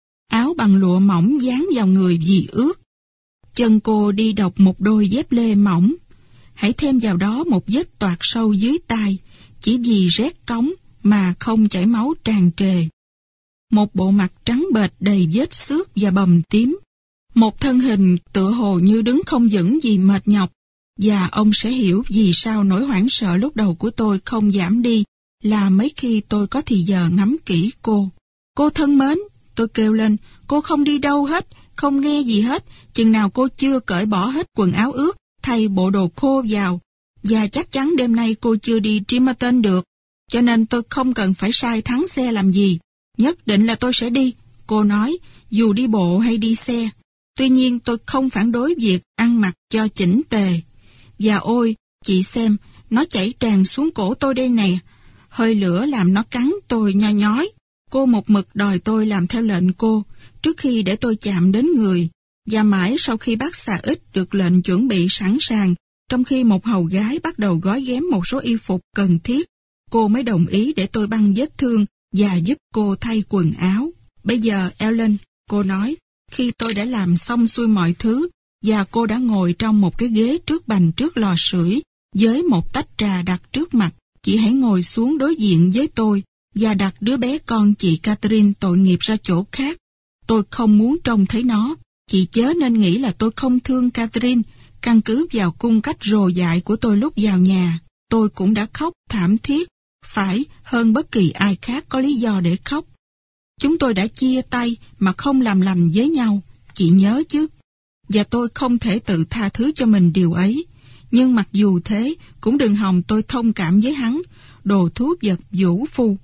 S1: Áo bằng lụa mỏng dán vào người vì ướt. Chân cô đi độc một đôi dép lê mỏng. Hãy thêm vào đó một vết toạc sâu dưới tai, chỉ vì rét cóng mà không chảy máu tràn trề. Một bộ mặt trắng bệch đầy vết xước và bầm tím. Một thân hình tựa hồ như đứng không vững vì mệt nhọc. Và ông sẽ hiểu vì sao nỗi hoảng sợ lúc đầu của tôi không giảm đi, là mấy khi tôi có thì giờ ngắm kỹ cô. "Cô thân mến," tôi kêu lên, "cô không đi đâu hết, không nghe gì hết, chừng nào cô chưa cởi bỏ hết quần áo ướt, thay bộ đồ khô vào. Và chắc chắn đêm nay cô chưa đi Trimerton được, cho nên tôi không cần phải sai thắng xe làm gì. Nhất định là tôi sẽ đi," cô nói, "dù đi bộ hay đi xe. Tuy nhiên tôi không phản đối việc ăn mặc cho chỉnh tề. Và ôi, chị xem, nó chảy tràn xuống cổ tôi đây nè. Hơi lửa làm nó cắn tôi nho nhói." Cô một mực đòi tôi làm theo lệnh cô, trước khi để tôi chạm đến người. Và mãi sau khi bác xà ích được lệnh chuẩn bị sẵn sàng, trong khi một hầu gái bắt đầu gói ghém một số y phục cần thiết, cô mới đồng ý để tôi băng vết thương và giúp cô thay quần áo. "Bây giờ, Ellen," cô nói, khi tôi đã làm xong xuôi mọi thứ, và cô đã ngồi trong một cái ghế trước bành trước lò sưởi, với một tách trà đặt trước mặt, "chị hãy ngồi xuống đối diện với tôi, và đặt đứa bé con chị Catherine tội nghiệp ra chỗ khác. Tôi không muốn trông thấy nó. Chị chớ nên nghĩ là tôi không thương Catherine, căn cứ vào cung cách rồ dại của tôi lúc vào nhà. Tôi cũng đã khóc thảm thiết, phải hơn bất kỳ ai khác có lý do để khóc. Chúng tôi đã chia tay mà không làm lành với nhau, chị nhớ chứ. Và tôi không thể tự tha thứ cho mình điều ấy. Nhưng mặc dù thế, cũng đừng hòng tôi thông cảm với hắn, đồ thú vật vũ phu.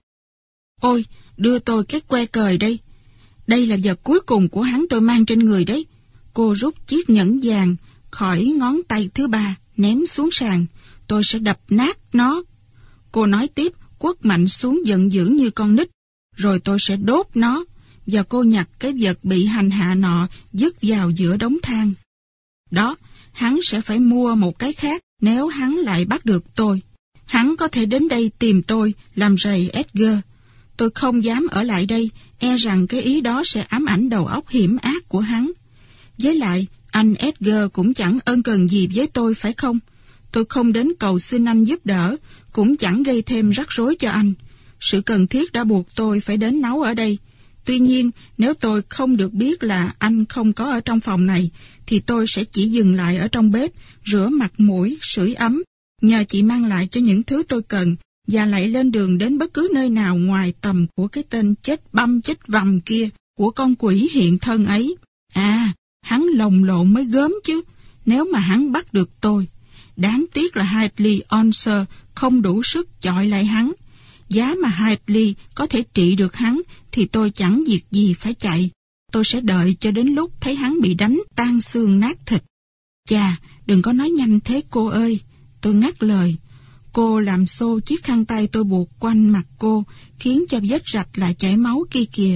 S1: Ôi, đưa tôi cái que cời đây. Đây là vật cuối cùng của hắn tôi mang trên người đấy." Cô rút chiếc nhẫn vàng khỏi ngón tay thứ ba, ném xuống sàn. "Tôi sẽ đập nát nó." Cô nói tiếp, quất mạnh xuống giận dữ như con nít. "Rồi tôi sẽ đốt nó." Và cô nhặt cái vật bị hành hạ nọ, dứt vào giữa đống than. "Đó, hắn sẽ phải mua một cái khác nếu hắn lại bắt được tôi. Hắn có thể đến đây tìm tôi, làm rầy Edgar. Tôi không dám ở lại đây, e rằng cái ý đó sẽ ám ảnh đầu óc hiểm ác của hắn. Với lại, anh Edgar cũng chẳng ân cần gì với tôi phải không? Tôi không đến cầu xin anh giúp đỡ, cũng chẳng gây thêm rắc rối cho anh. Sự cần thiết đã buộc tôi phải đến náu ở đây. Tuy nhiên, nếu tôi không được biết là anh không có ở trong phòng này, thì tôi sẽ chỉ dừng lại ở trong bếp, rửa mặt mũi, sưởi ấm, nhờ chị mang lại cho những thứ tôi cần, và lại lên đường đến bất cứ nơi nào ngoài tầm của cái tên chết băm chết vằm kia, của con quỷ hiện thân ấy. À, hắn lồng lộn mới gớm chứ, nếu mà hắn bắt được tôi. Đáng tiếc là Hadley Onser không đủ sức chọi lại hắn. Giá mà Hadley có thể trị được hắn, thì tôi chẳng việc gì phải chạy. Tôi sẽ đợi cho đến lúc thấy hắn bị đánh tan xương nát thịt. Chà, đừng có nói nhanh thế cô ơi. Tôi ngắt lời. Cô làm xô chiếc khăn tay tôi buộc quanh mặt cô, khiến cho vết rạch lại chảy máu kia kìa.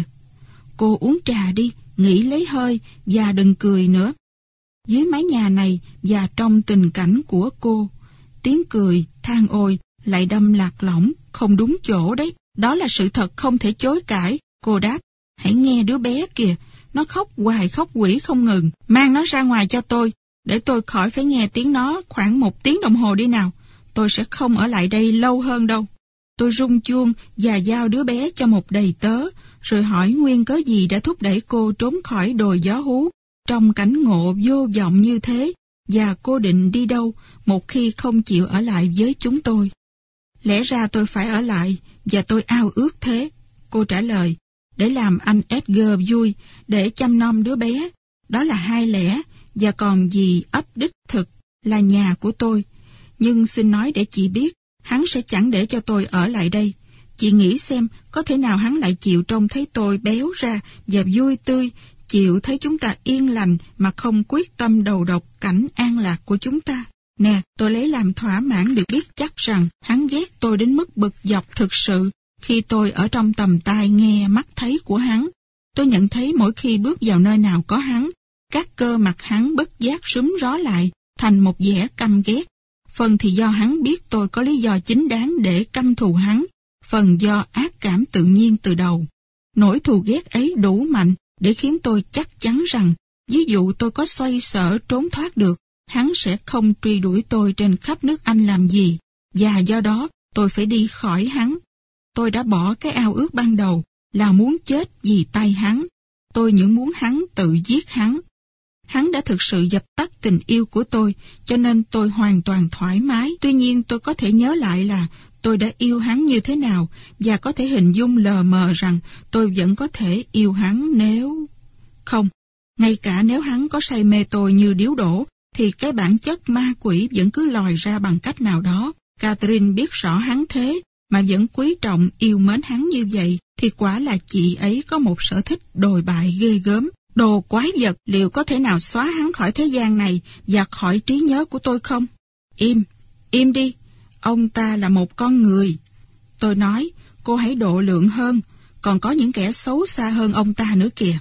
S1: Cô uống trà đi, nghỉ lấy hơi, và đừng cười nữa. Dưới mái nhà này và trong tình cảnh của cô, tiếng cười, than ôi, lại đâm lạc lõng, không đúng chỗ đấy. Đó là sự thật không thể chối cãi. Cô đáp, hãy nghe đứa bé kìa, nó khóc hoài khóc quỷ không ngừng. Mang nó ra ngoài cho tôi, để tôi khỏi phải nghe tiếng nó khoảng một tiếng đồng hồ đi nào. Tôi sẽ không ở lại đây lâu hơn đâu. Tôi rung chuông và giao đứa bé cho một đầy tớ, rồi hỏi nguyên cớ gì đã thúc đẩy cô trốn khỏi đồi gió hú, trong cảnh ngộ vô vọng như thế, và cô định đi đâu một khi không chịu ở lại với chúng tôi. Lẽ ra tôi phải ở lại, và tôi ao ước thế. Cô trả lời, để làm anh Edgar vui, để chăm nom đứa bé. Đó là hai lẽ, và còn gì ấp đích thực là nhà của tôi. Nhưng xin nói để chị biết, hắn sẽ chẳng để cho tôi ở lại đây. Chị nghĩ xem, có thể nào hắn lại chịu trông thấy tôi béo ra và vui tươi, chịu thấy chúng ta yên lành mà không quyết tâm đầu độc cảnh an lạc của chúng ta? Nè, tôi lấy làm thỏa mãn được biết chắc rằng hắn ghét tôi đến mức bực dọc thực sự khi tôi ở trong tầm tai nghe mắt thấy của hắn. Tôi nhận thấy mỗi khi bước vào nơi nào có hắn, các cơ mặt hắn bất giác rúm ró lại thành một vẻ căm ghét. Phần thì do hắn biết tôi có lý do chính đáng để căm thù hắn, phần do ác cảm tự nhiên từ đầu. Nỗi thù ghét ấy đủ mạnh để khiến tôi chắc chắn rằng, ví dụ tôi có xoay sở trốn thoát được, hắn sẽ không truy đuổi tôi trên khắp nước Anh làm gì, và do đó tôi phải đi khỏi hắn. Tôi đã bỏ cái ao ước ban đầu là muốn chết vì tay hắn. Tôi những muốn hắn tự giết hắn. Hắn đã thực sự dập tắt tình yêu của tôi, cho nên tôi hoàn toàn thoải mái. Tuy nhiên tôi có thể nhớ lại là tôi đã yêu hắn như thế nào, và có thể hình dung lờ mờ rằng tôi vẫn có thể yêu hắn nếu... Không, ngay cả nếu hắn có say mê tôi như điếu đổ, thì cái bản chất ma quỷ vẫn cứ lòi ra bằng cách nào đó. Catherine biết rõ hắn thế, mà vẫn quý trọng yêu mến hắn như vậy, thì quả là chị ấy có một sở thích đồi bại ghê gớm. Đồ quái vật, liệu có thể nào xóa hắn khỏi thế gian này và khỏi trí nhớ của tôi không? Im, im đi, ông ta là một con người. Tôi nói, cô hãy độ lượng hơn, còn có những kẻ xấu xa hơn ông ta nữa kìa.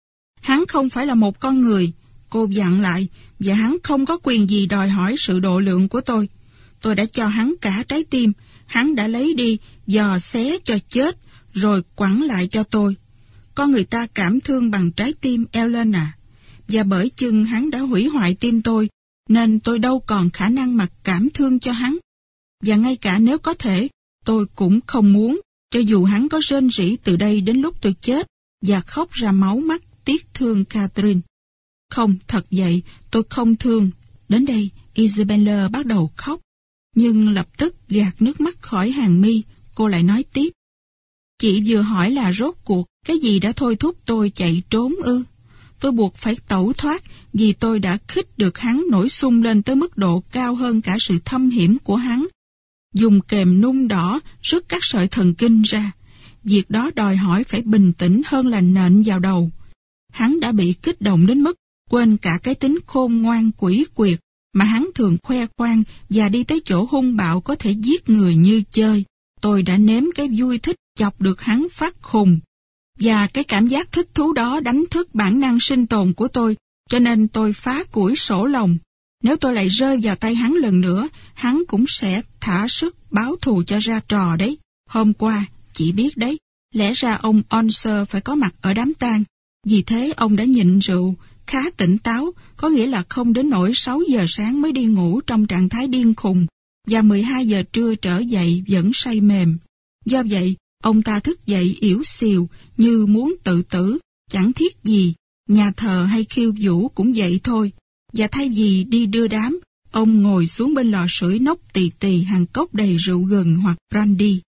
S1: Hắn không phải là một con người, cô dặn lại, và hắn không có quyền gì đòi hỏi sự độ lượng của tôi. Tôi đã cho hắn cả trái tim, hắn đã lấy đi, dò xé cho chết, rồi quẳng lại cho tôi. Con người ta cảm thương bằng trái tim, Ellen à, và bởi chừng hắn đã hủy hoại tim tôi, nên tôi đâu còn khả năng mà cảm thương cho hắn. Và ngay cả nếu có thể, tôi cũng không muốn, cho dù hắn có rên rỉ từ đây đến lúc tôi chết, và khóc ra máu mắt tiếc thương Catherine. Không, thật vậy, tôi không thương. Đến đây, Isabella bắt đầu khóc, nhưng lập tức gạt nước mắt khỏi hàng mi, cô lại nói tiếp. Chị vừa hỏi là rốt cuộc cái gì đã thôi thúc tôi chạy trốn ư? Tôi buộc phải tẩu thoát vì tôi đã khích được hắn nổi xung lên tới mức độ cao hơn cả sự thâm hiểm của hắn. Dùng kềm nung đỏ rứt các sợi thần kinh ra. Việc đó đòi hỏi phải bình tĩnh hơn là nện vào đầu. Hắn đã bị kích động đến mức quên cả cái tính khôn ngoan quỷ quyệt mà hắn thường khoe khoang và đi tới chỗ hung bạo có thể giết người như chơi. Tôi đã nếm cái vui thích chọc được hắn phát khùng. Và cái cảm giác thích thú đó đánh thức bản năng sinh tồn của tôi, cho nên tôi phá củi sổ lồng. Nếu tôi lại rơi vào tay hắn lần nữa, hắn cũng sẽ thả sức báo thù cho ra trò đấy. Hôm qua, chị biết đấy, lẽ ra ông Onser phải có mặt ở đám tang. Vì thế ông đã nhịn rượu, khá tỉnh táo, có nghĩa là không đến nỗi sáu giờ sáng mới đi ngủ trong trạng thái điên khùng, và mười hai giờ trưa trở dậy vẫn say mềm. Do vậy, Ông ta thức dậy yểu xìu như muốn tự tử, chẳng thiết gì, nhà thờ hay khiêu vũ cũng vậy thôi. Và thay vì đi đưa đám, ông ngồi xuống bên lò sưởi nốc tì tì hàng cốc đầy rượu gừng hoặc brandy.